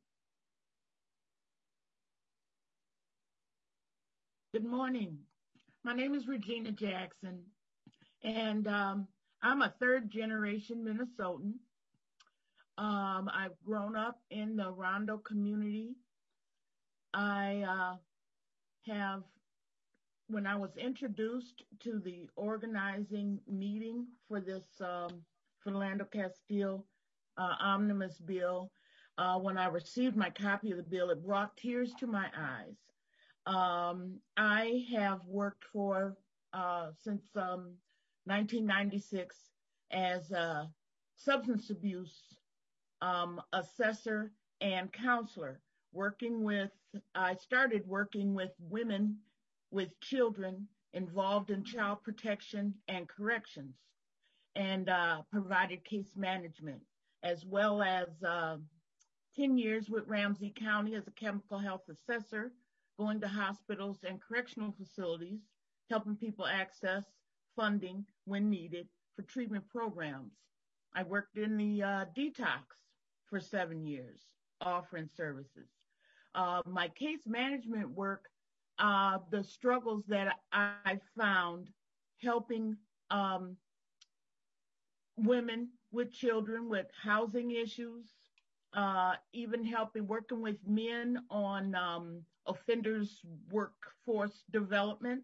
Speaker 21: Good morning. My name is Regina Jackson, and I'm a third-generation Minnesotan. I've grown up in the Rondo community. When I was introduced to the organizing meeting for this Philando Castile omnibus bill, when I received my copy of the bill, it brought tears to my eyes. I have worked since 1996 as a substance abuse assessor and counselor, I started working with women with children involved in child protection and corrections, and provided case management, as well as 10 years with Ramsey County as a chemical health assessor, going to hospitals and correctional facilities, helping people access funding when needed for treatment programs. I worked in the detox for 7 years, offering services. My case management work, the struggles that I found helping women with children with housing issues, even working with men on offenders workforce development.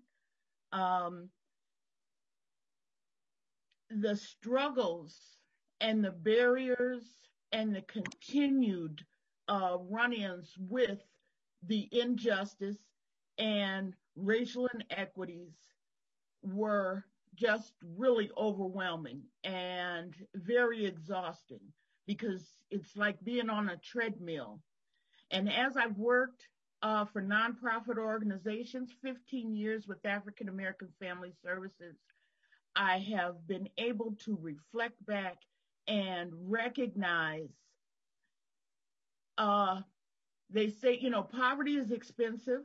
Speaker 21: The struggles and the barriers and the continued run-ins with the injustice and racial inequities were just really overwhelming and very exhausting, because it's like being on a treadmill. And as I've worked for nonprofit organizations, 15 years with African American Family Services, I have been able to reflect back and recognize, they say, poverty is expensive,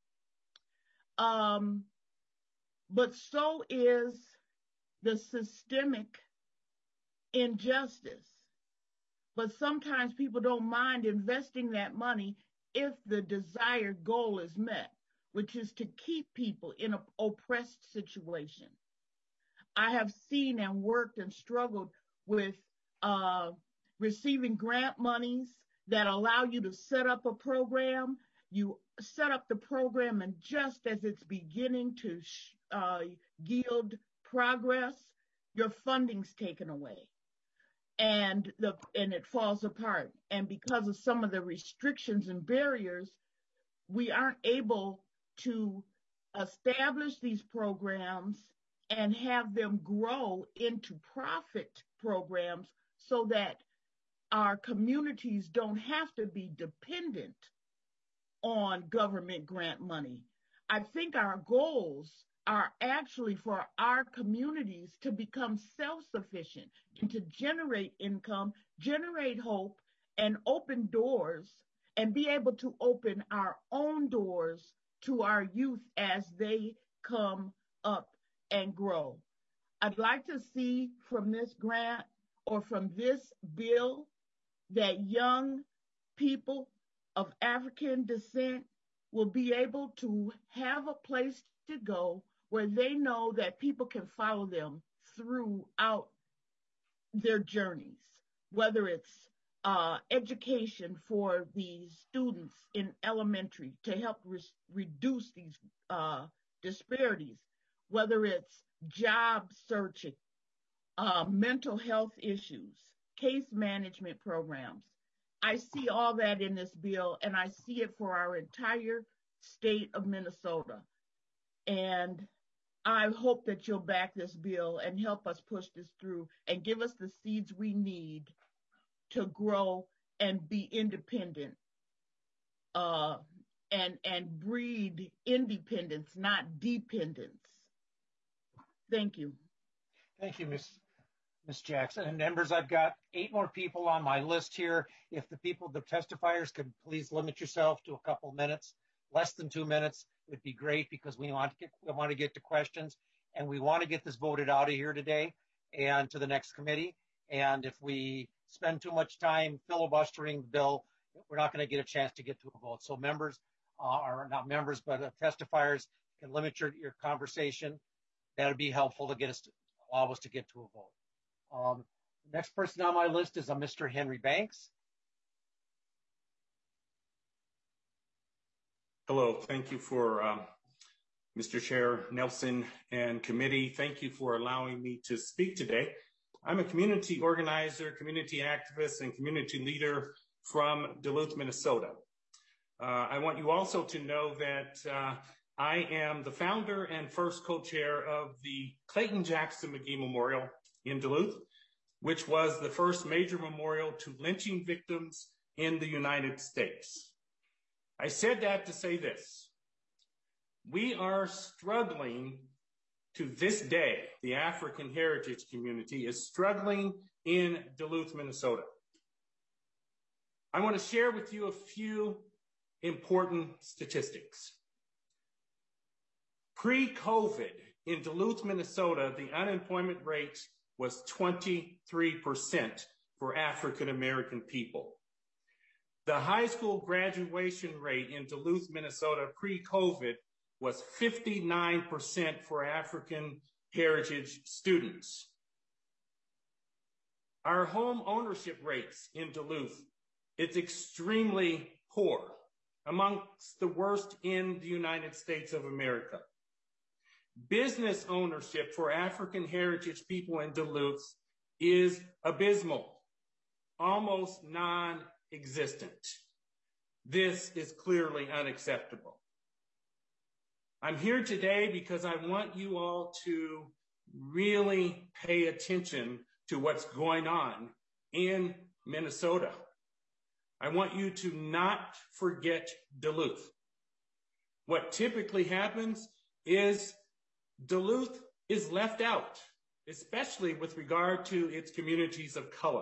Speaker 21: but so is the systemic injustice. but sometimes people don't mind investing that money if the desired goal is met, which is to keep people in an oppressed situation. I have seen and worked and struggled with receiving grant monies that allow you to set up a program. You set up the program, and just as it's beginning to yield progress, your funding's taken away, and it falls apart. And because of some of the restrictions and barriers, we aren't able to establish these programs and have them grow into profit programs so that our communities don't have to be dependent on government grant money. I think our goals are actually for our communities to become self-sufficient and to generate income, generate hope, and open doors, and be able to open our own doors to our youth as they come up and grow. I'd like to see from this grant or from this bill that young people of African descent will be able to have a place to go where they know that people can follow them throughout their journeys, whether it's education for the students in elementary to help reduce these disparities, whether it's job searching, mental health issues, case management programs. I see all that in this bill, and I see it for our entire state of Minnesota. And I hope that you'll back this bill and help us push this through and give us the seeds we need to grow and be independent and breed independence, not dependence. Thank you.
Speaker 1: Thank you, Ms. Jackson. And members, I've got 8 more people on my list here. If the testifiers could please limit yourself to a couple minutes, less than 2 minutes, would be great, because we want to get to questions, and we want to get this voted out of here today and to the next committee. And if we spend too much time filibustering the bill, we're not going to get a chance to get to a vote. So members, or not members, but testifiers, can limit your conversation. That would be helpful to allow us to get to a vote. Next person on my list is Mr. Henry Banks.
Speaker 6: Hello, thank you for Mr. Chair Nelson and committee. Thank you for allowing me to speak today. I'm a community organizer, community activist, and community leader from Duluth, Minnesota. I want you also to know that I am the founder and first co-chair of the Clayton Jackson McGee Memorial in Duluth, which was the first major memorial to lynching victims in the United States. I said that to say this: we are struggling to this day. The African heritage community is struggling in Duluth, Minnesota. I want to share with you a few important statistics. Pre-COVID in Duluth, Minnesota, the unemployment rate was 23% for African American people. The high school graduation rate in Duluth, Minnesota, pre-COVID was 59% for African heritage students. Our home ownership rates in Duluth, it's extremely poor, amongst the worst in the United States of America. Business ownership for African heritage people in Duluth is abysmal, almost non-existent. This is clearly unacceptable. I'm here today because I want you all to really pay attention to what's going on in Minnesota. I want you to not forget Duluth. What typically happens is Duluth is left out, especially with regard to its communities of color.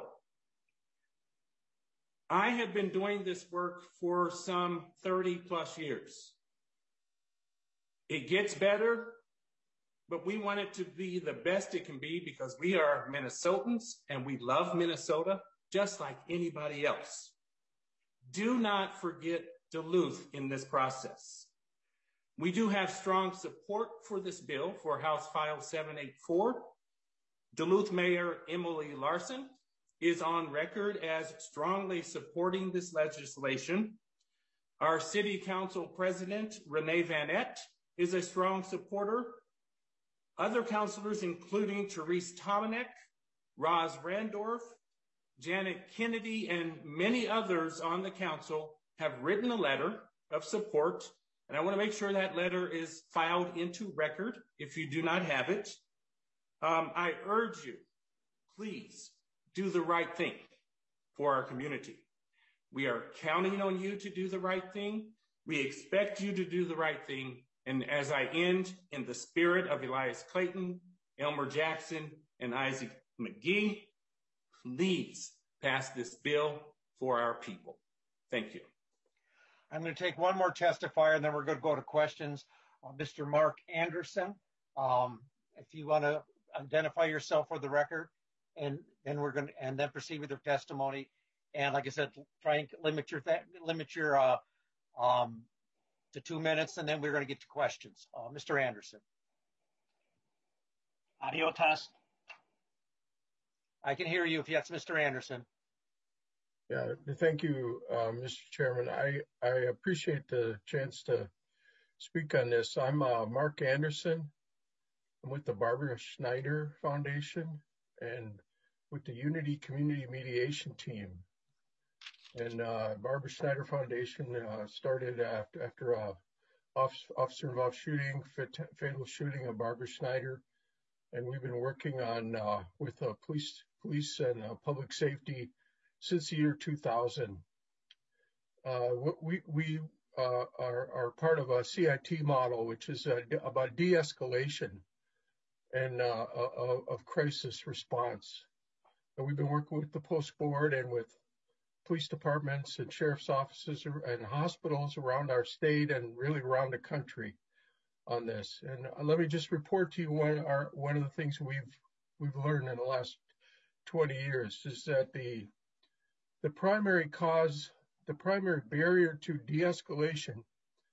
Speaker 6: I have been doing this work for some 30 plus years. It gets better, but we want it to be the best it can be because we are Minnesotans and we love Minnesota just like anybody else. Do not forget Duluth in this process. We do have strong support for this bill for House File 784. Duluth Mayor Emily Larson is on record as strongly supporting this legislation. Our City Council President, Renee Van Ett, is a strong supporter. Other councilors, including Therese Tomanek, Roz Randorf, Janet Kennedy, and many others on the council have written a letter of support, and I want to make sure that letter is filed into record if you do not have it. I urge you, please do the right thing for our community. We are counting on you to do the right thing. We expect you to do the right thing. And as I end in the spirit of Elias Clayton, Elmer Jackson, and Isaac McGee, please pass this bill for our people. Thank you.
Speaker 1: I'm going to take one more testifier, and then we're going to go to questions. Mr. Mark Anderson, if you want to identify yourself for the record, and then proceed with your testimony. And like I said, try and limit your to 2 minutes, and then we're going to get to questions. Mr. Anderson.
Speaker 9: Audio test.
Speaker 1: I can hear you if that's Mr. Anderson.
Speaker 7: Yeah, thank you, Mr. Chairman. I appreciate the chance to speak on this. I'm Mark Anderson. I'm with the Barbara Schneider Foundation and with the Unity Community Mediation Team. And Barbara Schneider Foundation started after a officer-involved shooting, fatal shooting of Barbara Schneider. And we've been working on with police and public safety since the year 2000. We are part of a CIT model, which is about de-escalation and of crisis response. And we've been working with the Post Board and with police departments and sheriff's offices and hospitals around our state and really around the country on this. And let me just report to you one of the things we've learned in the last 20 years is that the primary barrier to de-escalation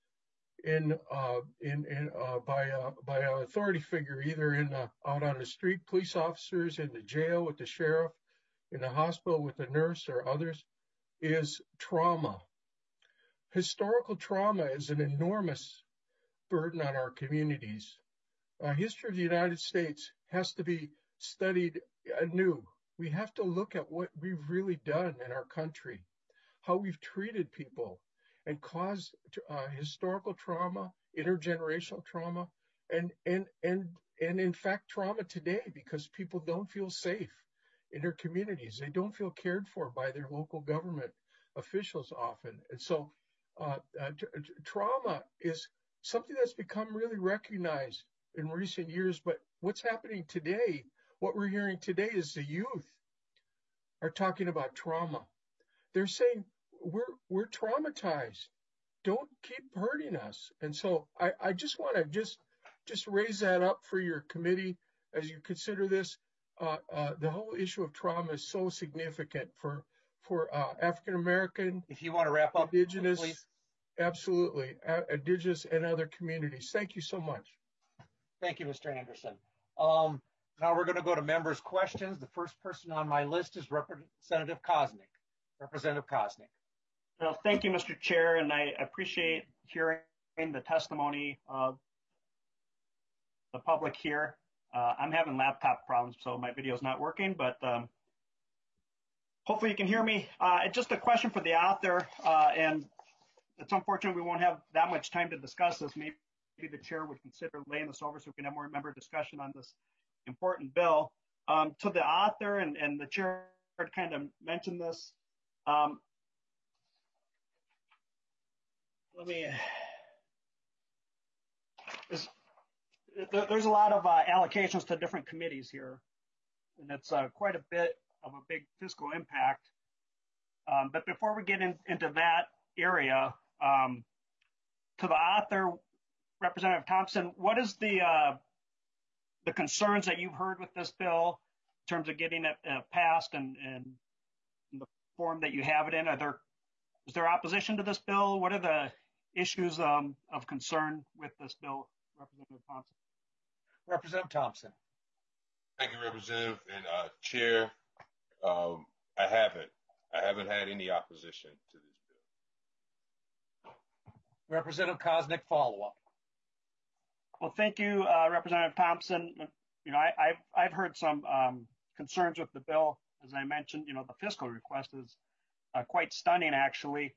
Speaker 7: by an authority figure, either out on the street, police officers, in the jail with the sheriff, in the hospital with the nurse or others, is trauma. Historical trauma is an enormous burden on our communities. History of the United States has to be studied anew. We have to look at what we've really done in our country, how we've treated people and caused historical trauma, intergenerational trauma, and in fact trauma today because people don't feel safe in their communities. They don't feel cared for by their local government officials often. And so trauma is something that's become really recognized in recent years. But what's happening today, what we're hearing today is the youth are talking about trauma. They're saying, we're traumatized. Don't keep hurting us. And so I just want to just raise that up for your committee as you consider this. The whole issue of trauma is so significant for African American.
Speaker 1: If you want to wrap up,
Speaker 7: Indigenous,
Speaker 1: please.
Speaker 7: Absolutely, Indigenous and other communities. Thank you so much.
Speaker 1: Thank you, Mr. Anderson. Now we're going to go to members' questions. The first person on my list is Representative Koznick. Representative Koznick.
Speaker 9: Well, thank you, Mr. Chair, and I appreciate hearing the testimony of the public here. I'm having laptop problems, so my video is not working, but hopefully you can hear me. Just a question for the author, and it's unfortunate we won't have that much time to discuss this. Maybe the chair would consider laying this over so we can have more member discussion on this important bill. To the author, and the chair kind of mentioned this, there's a lot of allocations to different committees here, and it's quite a bit of a big fiscal impact. But before we get into that area, to the author, Representative Thompson, what is the concerns that you've heard with this bill in terms of getting it passed and form that you have it in? Is there opposition to this bill? What are the issues of concern with this bill, Representative Thompson?
Speaker 1: Representative Thompson.
Speaker 14: Thank you, Representative and Chair. I haven't had any opposition to this bill.
Speaker 1: Representative Koznick, follow-up.
Speaker 9: Well, thank you, Representative Thompson. You know, I've heard some concerns with the bill. As I mentioned, you know, the fiscal request is quite stunning, actually.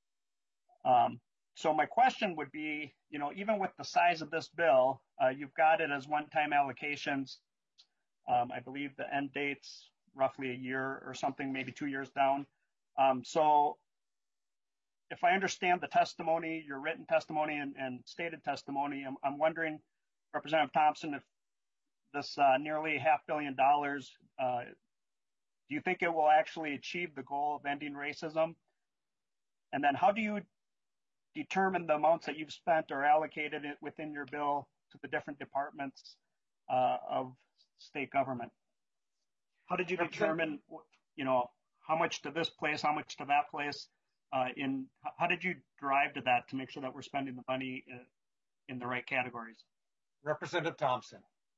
Speaker 9: So my question would be, you know, even with the size of this bill, you've got it as one-time allocations. I believe the end date's roughly a year or something, maybe 2 years down. So if I understand the testimony, your written testimony and stated testimony, I'm wondering, Representative Thompson, if this nearly $500 million, do you think it will actually achieve the goal of ending racism? And then how do you determine the amounts that you've spent or allocated it within your bill to the different departments of state government? How did you determine, you know, how much to this place, how much to that place? How did you drive to that to make sure that we're spending the money in the right categories?
Speaker 1: Representative Thompson.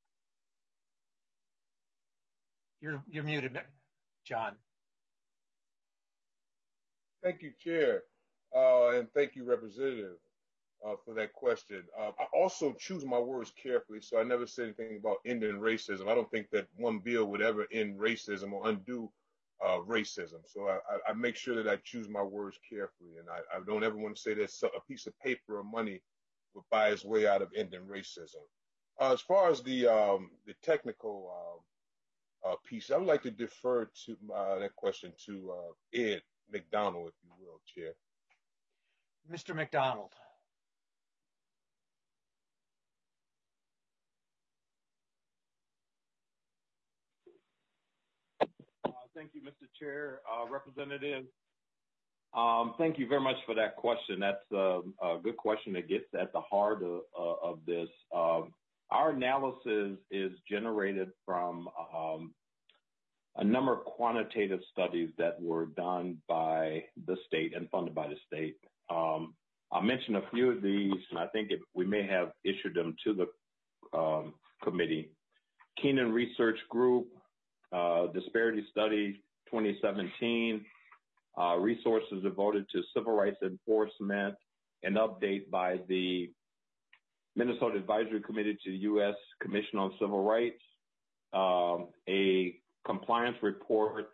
Speaker 1: You're muted, John.
Speaker 14: Thank you, Chair, and thank you, Representative, for that question. I also choose my words carefully, so I never said anything about ending racism. I don't think that one bill would ever end racism or undo racism. So I make sure that I choose my words carefully, and I don't ever want to say that a piece of paper or money would buy its way out of ending racism. As far as the technical piece, I would like to defer to that question to Ed McDonald, if you will, Chair.
Speaker 1: Mr. McDonald.
Speaker 12: Thank you, Mr. Chair. Representative, thank you very much for that question. That's a good question that gets at the heart of this. Our analysis is generated from a number of quantitative studies that were done by the state and funded by the state. I'll mention a few of these, and I think we may have issued them to the committee. Keenan Research Group, Disparity Study 2017, resources devoted to civil rights enforcement, an update by the Minnesota Advisory Committee to the U.S. Commission on Civil Rights, a compliance report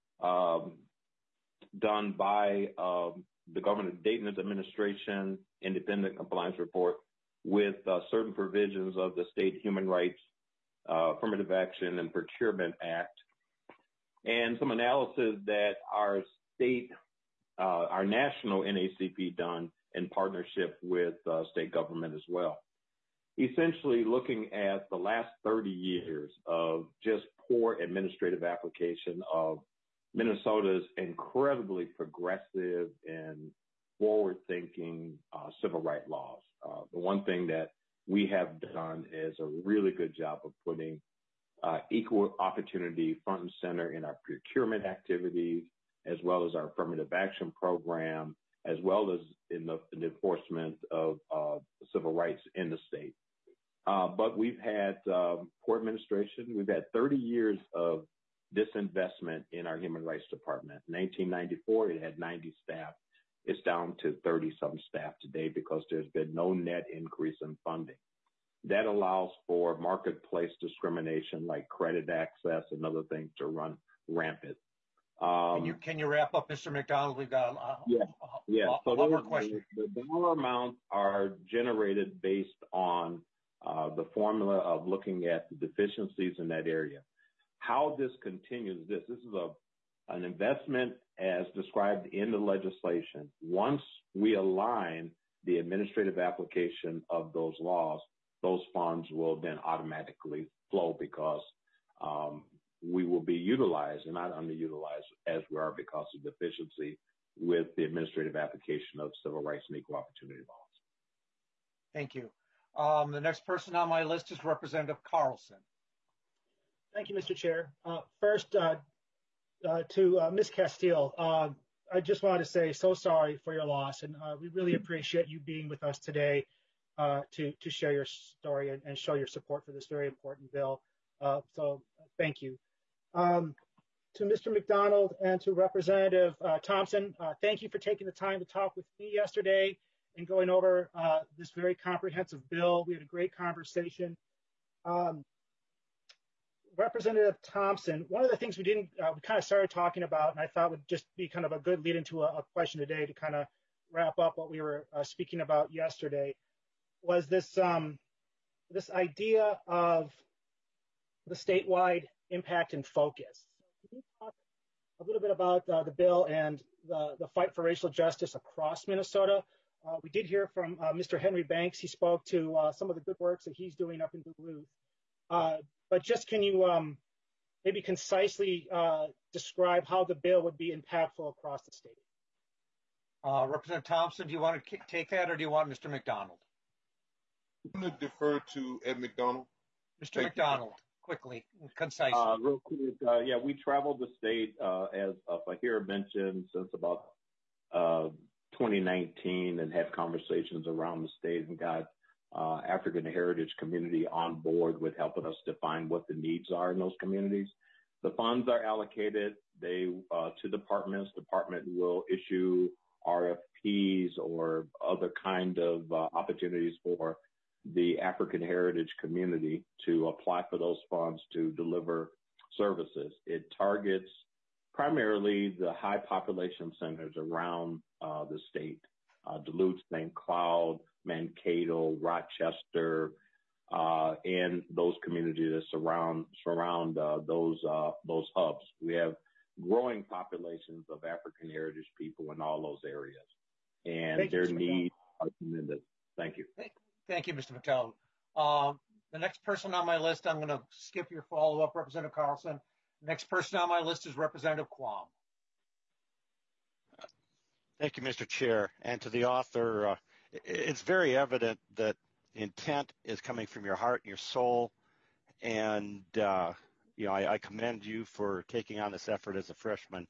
Speaker 12: done by the Governor Dayton's administration, independent compliance report with certain provisions of the State Human Rights Affirmative Action and Procurement Act, and some analysis that our state, our national NACP done in partnership with state government as well. Essentially looking at the last 30 years of just poor administrative application of Minnesota's incredibly progressive and forward-thinking civil rights laws. The one thing that we have done is a really good job of putting equal opportunity front and center in our procurement activities, as well as our affirmative action program, as well as in the enforcement of civil rights in the state. But we've had poor administration. We've had 30 years of disinvestment in our Human Rights Department. In 1994, it had 90 staff. It's down to 30-some staff today because there's been no net increase in funding. That allows for marketplace discrimination like credit access and other things to run rampant.
Speaker 1: Can you wrap up, Mr. McDonald? We've got
Speaker 12: a lot
Speaker 1: more questions.
Speaker 12: The dollar amounts are generated based on the formula of looking at the deficiencies in that area. How this continues, this is an investment as described in the legislation. Once we align the administrative application of those laws, those funds will then automatically flow because we will be utilized and not underutilized as we are because of deficiency with the administrative application of civil rights and equal opportunity laws.
Speaker 1: Thank you. The next person on my list is Representative Carlson.
Speaker 4: Thank you, Mr. Chair. First, To Ms. Castile, I just wanted to say so sorry for your loss, and we really appreciate you being with us today to share your story and show your support for this very important bill. So thank you. To Mr. McDonald and to Representative Thompson, thank you for taking the time to talk with me yesterday and going over this very comprehensive bill. We had a great conversation. Representative Thompson, one of the things we kind of started talking about, and I thought would just be kind of a good lead into a question today to kind of wrap up what we were speaking about yesterday, was this this idea of the statewide impact and focus. Can you talk a little bit about the bill and the fight for racial justice across Minnesota? We did hear from Mr. Henry Banks. He spoke to some of the good works that he's doing up in Duluth. But just can you maybe concisely describe how the bill would be impactful across the state?
Speaker 1: Representative Thompson, do you want to take that, or do you want Mr. McDonald?
Speaker 14: I'm going to defer to Ed McDonald.
Speaker 1: Mr. McDonald, quickly, concisely.
Speaker 12: Real quick, yeah, we traveled the state, as Fahir mentioned, since about 2019 and had conversations around the state and got African heritage community on board with helping us define what the needs are in those communities. The funds are allocated to departments. Department will issue RFPs or other kind of opportunities for the African heritage community to apply for those funds to deliver services. It targets primarily the high population centers around the state, Duluth, St. Cloud, Mankato, Rochester, and those communities that surround those hubs. We have growing populations of African heritage people in all those areas, and their needs are tremendous. Thank you.
Speaker 1: Thank you, Mr. McDonald. The next person on my list, I'm going to skip your follow-up, Representative Carlson. Next person on my list is Representative Quam.
Speaker 11: Thank you, Mr. Chair. And to the author, it's very evident that intent is coming from your heart and your soul. And, I commend you for taking on this effort as a freshman.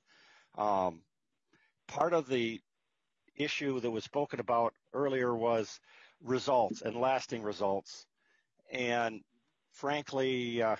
Speaker 11: Part of the issue that was spoken about earlier was results and lasting results. And frankly, I'd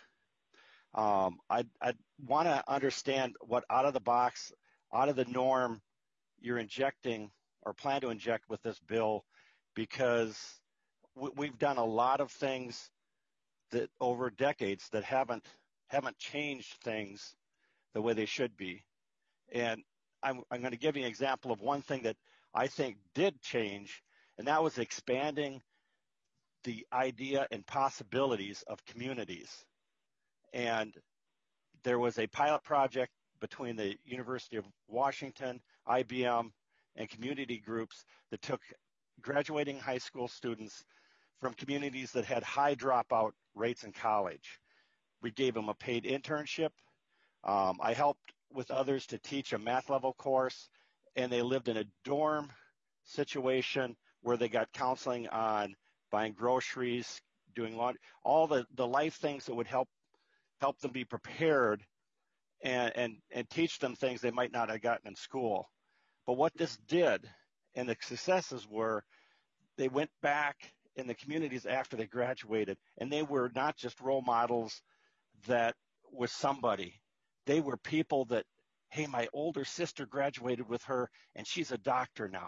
Speaker 11: want to understand what out of the box, out of the norm you're injecting or plan to inject with this bill, because we've done a lot of things that over decades that haven't changed things the way they should be. And I'm going to give you an example of one thing that I think did change, and that was expanding the idea and possibilities of communities. And there was a pilot project between the University of Washington, IBM, and community groups that took graduating high school students from communities that had high dropout rates in college. We gave them a paid internship. I helped with others to teach a math level course, and they lived in a dorm situation where they got counseling on buying groceries, doing laundry, all the life things that would help them be prepared and teach them things they might not have gotten in school. But what this did, and the successes were, they went back in the communities after they graduated, and they were not just role models that was somebody. They were people that, hey, my older sister graduated with her, and she's a doctor now,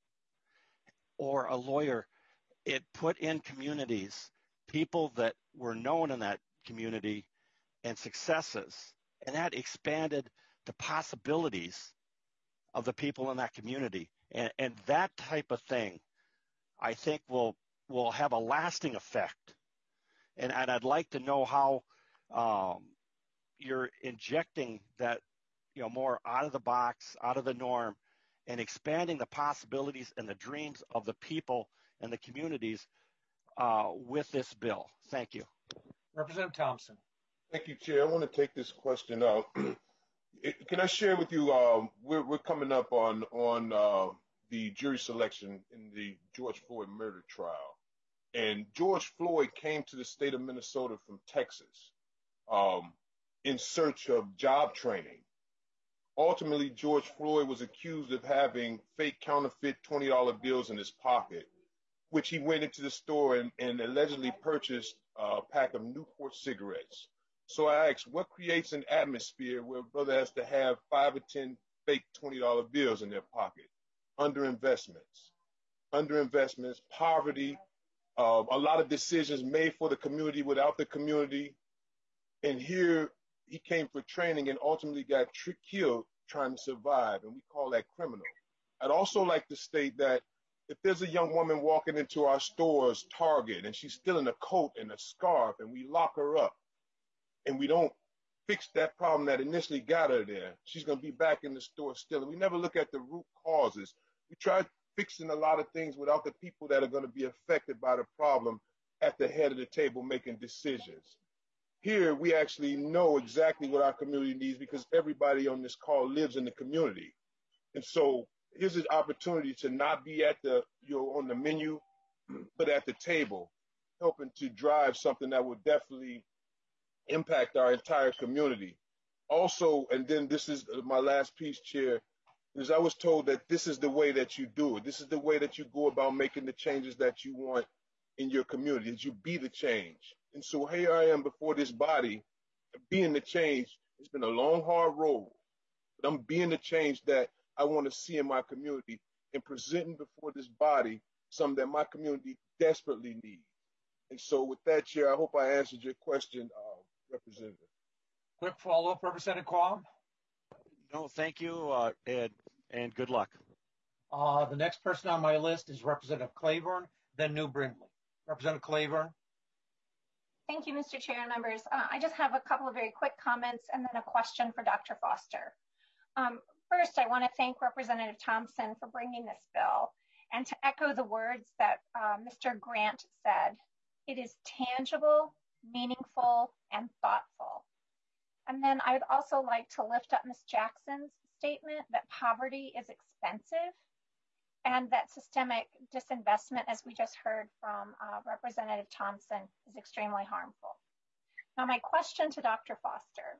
Speaker 11: or a lawyer. It put in communities people that were known in that community and successes, and that expanded the possibilities of the people in that community. And that type of thing, I think, will have a lasting effect. And I'd like to know how you're injecting that, more out of the box, out of the norm, and expanding the possibilities and the dreams of the people and the communities with this bill. Thank you.
Speaker 1: Representative Thompson.
Speaker 14: Thank you, Chair. I want to take this question out. Can I share with you, we're coming up on the jury selection in the George Floyd murder trial. And George Floyd came to the state of Minnesota from Texas in search of job training. Ultimately, George Floyd was accused of having fake counterfeit $20 bills in his pocket, which he went into the store and allegedly purchased a pack of Newport cigarettes. So I asked, what creates an atmosphere where a brother has to have 5 or 10 fake $20 bills in their pocket? Underinvestments, poverty, a lot of decisions made for the community without the community. And here he came for training and ultimately got killed trying to survive, and we call that criminal. I'd also like to state that if there's a young woman walking into our stores, Target, and she's still in a coat and a scarf, and we lock her up, and we don't fix that problem that initially got her there, she's going to be back in the store still. And we never look at the root causes. We try fixing a lot of things without the people that are going to be affected by the problem at the head of the table making decisions. Here, we actually know exactly what our community needs because everybody on this call lives in the community. And so here's an opportunity to not be at on the menu, but at the table, helping to drive something that will definitely impact our entire community. Also, and then this is my last piece, Chair, is I was told that this is the way that you do it. This is the way that you go about making the changes that you want in your community, that you be the change. And so here I am before this body, being the change. It's been a long, hard road, but I'm being the change that I want to see in my community and presenting before this body something that my community desperately needs. And so with that, Chair, I hope I answered your question, Representative.
Speaker 1: Quick follow-up, Representative Quam?
Speaker 11: No, thank you, Ed, and good luck.
Speaker 1: The next person on my list is Representative Claiborne, then New Brindley. Representative Claiborne.
Speaker 5: Thank you, Mr. Chair and members. I just have a couple of very quick comments and then a question for Dr. Foster. First, I want to thank Representative Thompson for bringing this bill and to echo the words that Mr. Grant said. It is tangible, meaningful, and thoughtful. And then I would also like to lift up Ms. Jackson's statement that poverty is expensive and that systemic disinvestment, as we just heard from Representative Thompson, is extremely harmful. Now, my question to Dr. Foster,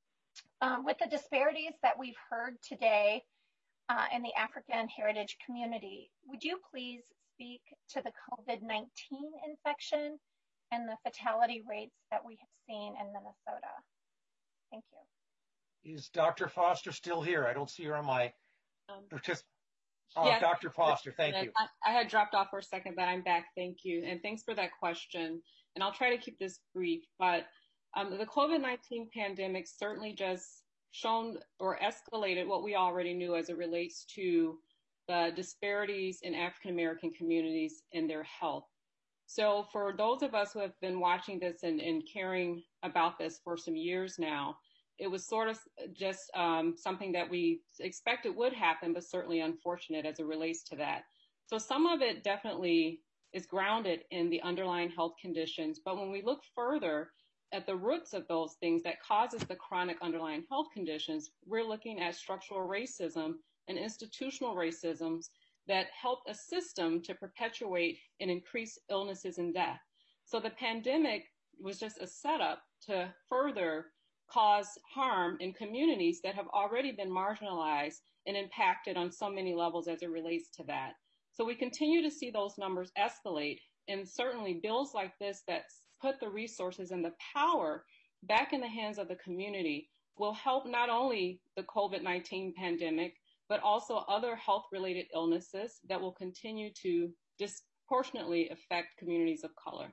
Speaker 5: with the disparities that we've heard today in the African heritage community, would you please speak to the COVID-19 infection and the fatality rates that we have seen in Minnesota? Thank you.
Speaker 1: Is Dr. Foster still here? I don't see her on my participant.
Speaker 18: Yes.
Speaker 1: Dr. Foster, thank you.
Speaker 18: I had dropped off for a second, but I'm back. Thank you. And thanks for that question. And I'll try to keep this brief, but the COVID-19 pandemic certainly just shown or escalated what we already knew as it relates to the disparities in African-American communities and their health. So for those of us who have been watching this and caring about this for some years now, it was sort of just something that we expected would happen, but certainly unfortunate as it relates to that. So some of it definitely is grounded in the underlying health conditions. But when we look further at the roots of those things that causes the chronic underlying health conditions, we're looking at structural racism and institutional racisms that help a system to perpetuate and increase illnesses and death. So the pandemic was just a setup to further cause harm in communities that have already been marginalized and impacted on so many levels as it relates to that. So we continue to see those numbers escalate, and certainly bills like this that put the resources and the power back in the hands of the community will help not only the COVID-19 pandemic, but also other health-related illnesses that will continue to disproportionately affect communities of color.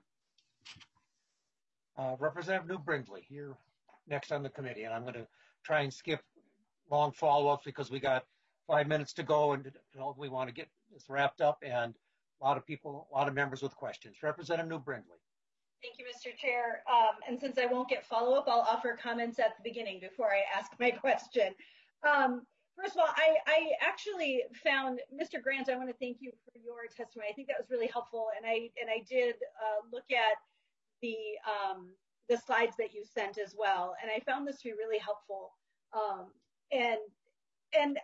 Speaker 1: Representative New Brindley, you're next on the committee, and I'm going to try and skip long follow-ups because we got 5 minutes to go, and we want to get this wrapped up, and a lot of members with questions. Representative New Brindley.
Speaker 3: Thank you, Mr. Chair. And since I won't get follow-up, I'll offer comments at the beginning before I ask my question. First of all, I actually found, Mr. Grant, I want to thank you for your testimony. I think that was really helpful, and I did look at the slides that you sent as well, and I found this to be really helpful. And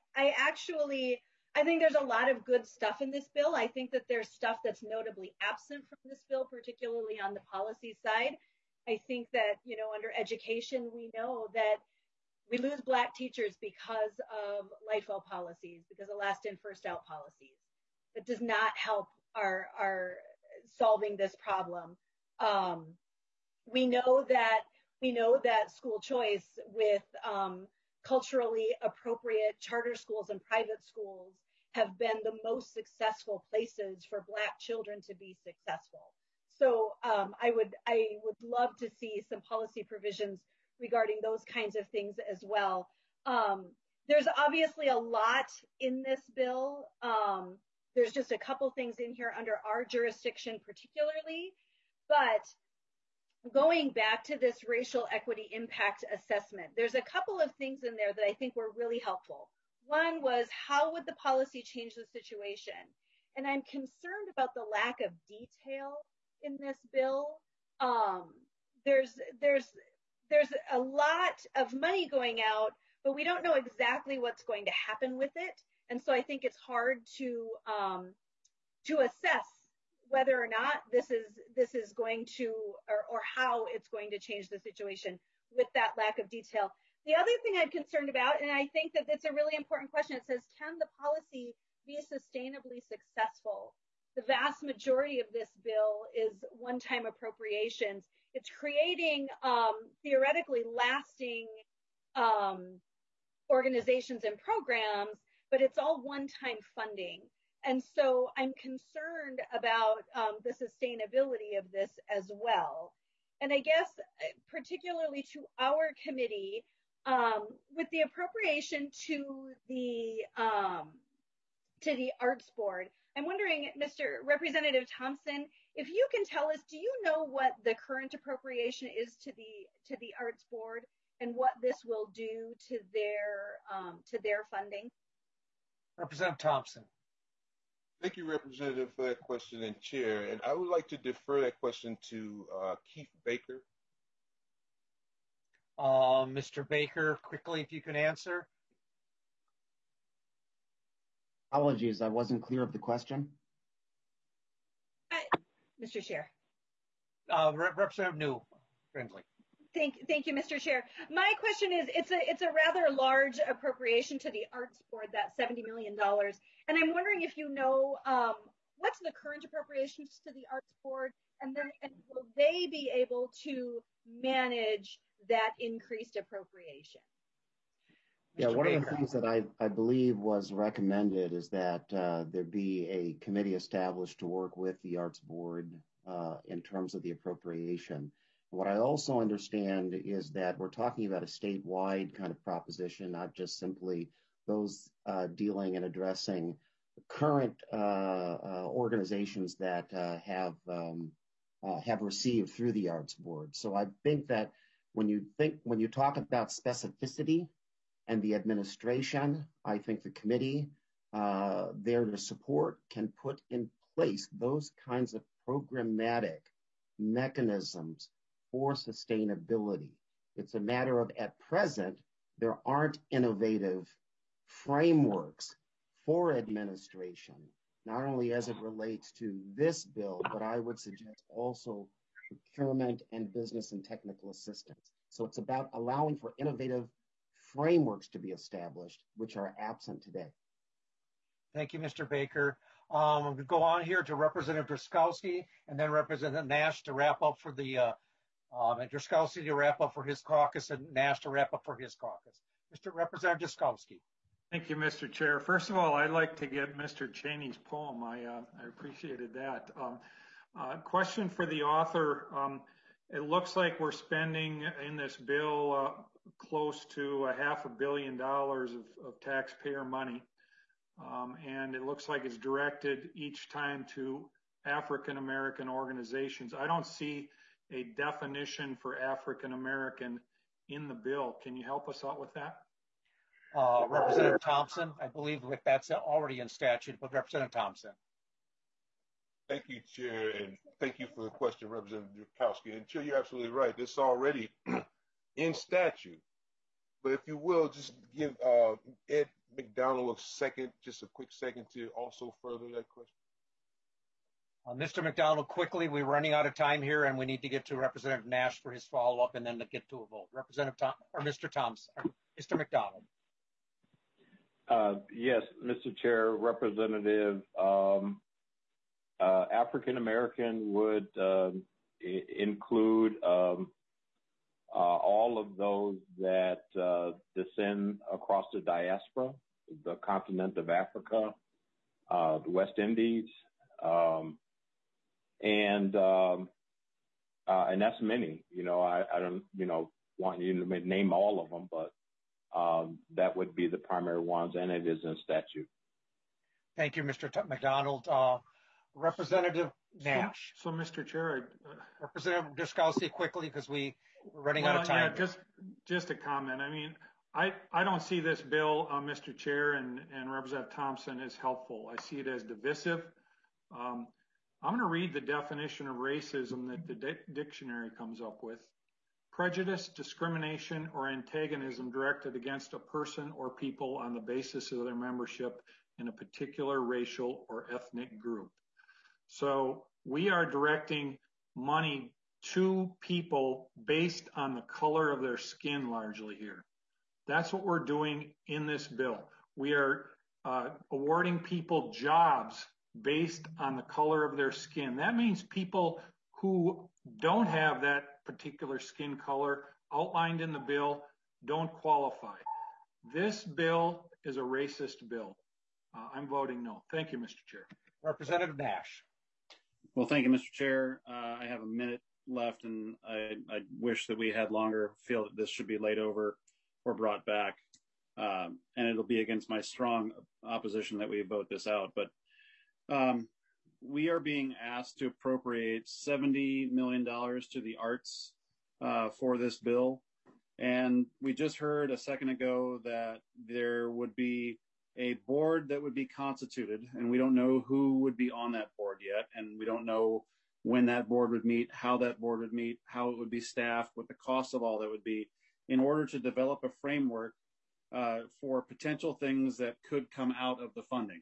Speaker 3: I think there's a lot of good stuff in this bill. I think that there's stuff that's notably absent from this bill, particularly on the policy side. I think that, under education, we know that We lose Black teachers because of LIFO policies, because of last in, first out policies. That does not help our solving this problem. We know that school choice with culturally appropriate charter schools and private schools have been the most successful places for Black children to be successful. So I would love to see some policy provisions regarding those kinds of things as well. There's obviously a lot in this bill. There's just a couple things in here under our jurisdiction particularly, but going back to this racial equity impact assessment, there's a couple of things in there that I think were really helpful. One was, how would the policy change the situation? And I'm concerned about the lack of detail in this bill. There's a lot of money going out, but we don't know exactly what's going to happen with it. And so I think it's hard to assess whether or not this is going to, or how it's going to change the situation with that lack of detail. The other thing I'm concerned about, and I think that it's a really important question, it says, can the policy be sustainably successful? The vast majority of this bill is one-time appropriations. It's creating theoretically lasting organizations and programs, but it's all one-time funding. And so I'm concerned about the sustainability of this as well. And I guess particularly to our committee, with the appropriation to the Arts Board, I'm wondering, Mr. Representative Thompson, if you can tell us, do you know what the current appropriation is to the Arts Board and what this will do to their funding?
Speaker 1: Representative Thompson.
Speaker 14: Thank you, Representative, for that question and Chair. And I would like to defer that question to Keith Baker.
Speaker 1: Mr. Baker, quickly, if you can answer.
Speaker 13: Apologies, I wasn't clear of the question.
Speaker 3: Mr. Chair.
Speaker 1: Representative New, friendly.
Speaker 3: Thank you, Mr. Chair. My question is, it's a rather large appropriation to the Arts Board, that $70 million. And I'm wondering if you know what's the current appropriations to the Arts Board, and will they be able to manage that increased appropriation?
Speaker 13: Yeah, one of the things that I believe was recommended is that there be a committee established to work with the Arts Board in terms of the appropriation. What I also understand is that we're talking about a statewide kind of proposition, not just simply those dealing and addressing current organizations that have received through the Arts Board. So I think that when you talk about specificity and the administration, I think the committee there to support can put in place those kinds of programmatic mechanisms for sustainability. It's a matter of, at present, there aren't innovative frameworks for administration, not only as it relates to this bill, but I would suggest also procurement and business and technical assistance. So it's about allowing for innovative frameworks to be established, which are absent today.
Speaker 1: Thank you, Mr. Baker. We'll go on here to Representative Drazkowski and then Representative Nash to wrap up for the and Drazkowski to wrap up for his caucus and Nash to wrap up for his caucus. Mr. Representative Drazkowski.
Speaker 22: Thank you, Mr. Chair. First of all, I'd like to get Mr. Cheney's poem. I appreciated that. Question for the author. It looks like we're spending in this bill close to $500 million of taxpayer money. And it looks like it's directed each time to African-American organizations. I don't see a definition for African-American in the bill. Can you help us out with that?
Speaker 1: Representative Thompson, I believe that's already in statute, but Representative Thompson.
Speaker 14: Thank you, Chair, and thank you for the question, Representative Drazkowski. And Chair, you're absolutely right. It's already in statute. But if you will, just give Ed McDonald just a quick second to also further that question.
Speaker 1: Mr. McDonald, quickly, we're running out of time here, and we need to get to Representative Nash for his follow-up, and then to get to a vote. Mr. Thompson. Mr. McDonald.
Speaker 12: Yes, Mr. Chair, Representative, African American would include all of those that descend across the diaspora, the continent of Africa, the West Indies, and that's many. I don't want you to name all of them, but that would be the primary ones, and it is in statute.
Speaker 1: Thank you, Mr. McDonald. Representative Nash.
Speaker 22: So Mr. Chair,
Speaker 1: Representative Drazkowski, quickly, because we're running out of time.
Speaker 22: Yeah, just a comment. I mean, I don't see this bill, Mr. Chair and Representative Thompson, as helpful. I see it as divisive. I'm going to read the definition of racism that the dictionary comes up with. Prejudice, discrimination, or antagonism directed against a person or people on the basis of their membership in a particular racial or ethnic group. So we are directing money to people based on the color of their skin largely here. That's what we're doing in this bill. We are awarding people jobs based on the color of their skin. That means people who don't have that particular skin color outlined in the bill don't qualify. This bill is a racist bill. I'm voting no. Thank you, Mr. Chair.
Speaker 1: Representative Nash.
Speaker 8: Well, thank you, Mr. Chair. I have a minute left, and I wish that we had longer. Feel that this should be laid over or brought back, and it'll be against my strong opposition that we vote this out. But we are being asked to appropriate $70 million to the arts for this bill. And we just heard a second ago that there would be a board that would be constituted, and we don't know who would be on that board yet. And we don't know when that board would meet, how that board would meet, how it would be staffed, what the cost of all that would be, in order to develop a framework for potential things that could come out of the funding.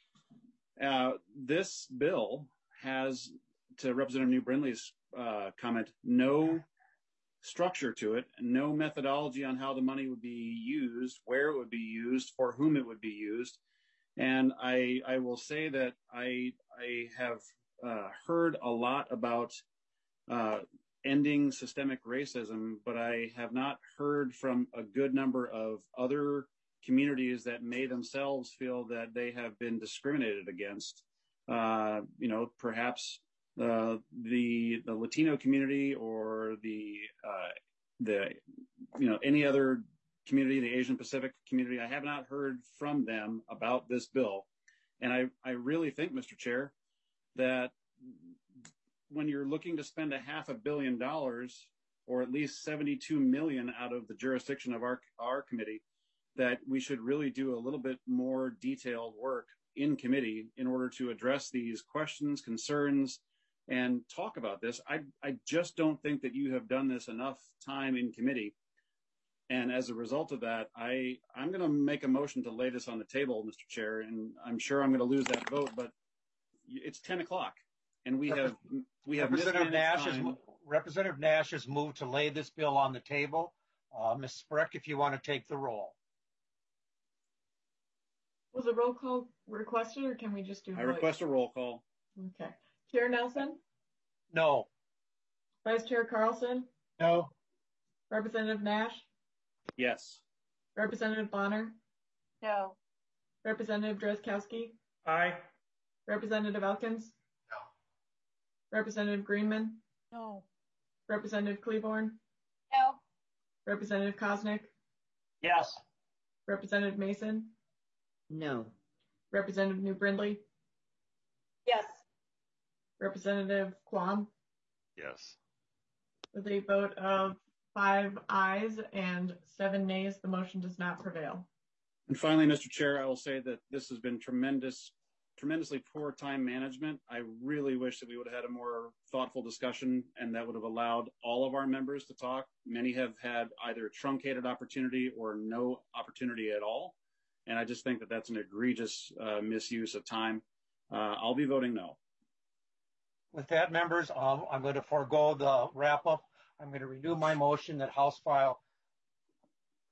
Speaker 8: This bill has, to Representative New Brindley's comment, no structure to it, no methodology on how the money would be used, where it would be used, for whom it would be used. And I will say that I have heard a lot about ending systemic racism, but I have not heard from a good number of other communities that may themselves feel that they have been discriminated against. Perhaps the Latino community or any other community, the Asian Pacific community. I have not heard from them about this bill. And I really think, Mr. Chair, that when you're looking to spend $500 million, or at least 72 million out of the jurisdiction of our committee, that we should really do a little bit more detailed work in committee in order to address these questions, concerns, and talk about this. I just don't think that you have done this enough time in committee. And as a result of that, I'm going to make a motion to lay this on the table, Mr. Chair, and I'm sure I'm going to lose that vote, but it's 10 o'clock. And we have
Speaker 1: Representative Nash has moved to lay this bill on the table. Ms. Spreck, if you want to take the roll.
Speaker 2: Was a roll call requested, or can we just do?
Speaker 8: I request a roll call.
Speaker 2: Okay. Chair Nelson?
Speaker 1: No.
Speaker 2: Vice Chair Carlson?
Speaker 4: No.
Speaker 2: Representative Nash?
Speaker 8: Yes.
Speaker 2: Representative Bonner?
Speaker 5: No.
Speaker 2: Representative Drazkowski?
Speaker 22: Aye.
Speaker 2: Representative Elkins?
Speaker 1: No.
Speaker 2: Representative Greenman?
Speaker 5: No.
Speaker 2: Representative Cleaborn?
Speaker 5: No.
Speaker 2: Representative Koznick?
Speaker 1: Yes.
Speaker 2: Representative Mason?
Speaker 10: No.
Speaker 2: Representative New Brindley?
Speaker 3: Yes.
Speaker 2: Representative Quam?
Speaker 11: Yes.
Speaker 2: With a vote of 5 ayes and 7 nays, the motion does not prevail.
Speaker 8: And finally, Mr. Chair, I will say that this has been tremendously poor time management. I really wish that we would have had a more thoughtful discussion, and that would have allowed all of our members to talk. Many have had either a truncated opportunity or no opportunity at all. And I just think that that's an egregious misuse of time. I'll be voting no.
Speaker 1: With that, members, I'm going to forego the wrap up. I'm going to renew my motion that House File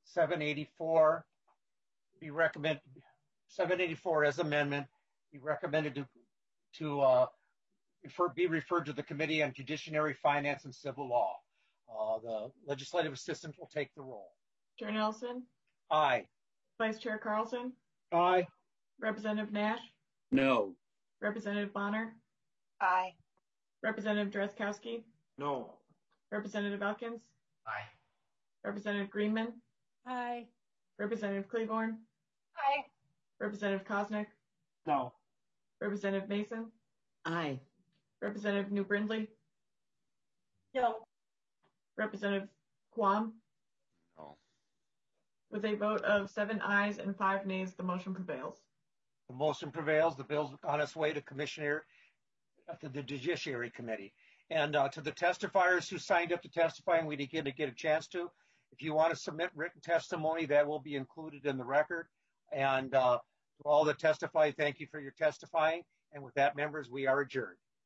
Speaker 1: 784 be recommended. 784 as amendment be recommended to be referred to the Committee on Judiciary, Finance, and Civil Law. The legislative assistant will take the roll.
Speaker 2: Chair Nelson?
Speaker 1: Aye.
Speaker 2: Vice Chair Carlson?
Speaker 1: Aye.
Speaker 2: Representative Nash?
Speaker 8: No.
Speaker 2: Representative Bonner?
Speaker 10: Aye.
Speaker 2: Representative Drazkowski?
Speaker 22: No.
Speaker 2: Representative Elkins?
Speaker 10: Aye.
Speaker 2: Representative Greenman?
Speaker 10: Aye.
Speaker 2: Representative Claiborne?
Speaker 5: Aye.
Speaker 2: Representative Koznick?
Speaker 9: No.
Speaker 2: Representative Mason?
Speaker 10: Aye.
Speaker 2: Representative New Brindley?
Speaker 3: No.
Speaker 2: Representative Quam?
Speaker 11: No.
Speaker 2: With a vote of 7 ayes and 5 nays, the motion prevails.
Speaker 1: The motion prevails. The bill's on its way to Commissioner to the Judiciary Committee. And to the testifiers who signed up to testify and we didn't get a chance to, if you want to submit written testimony, that will be included in the record. And to all that testify, thank you for your testifying. And with that, members, we are adjourned.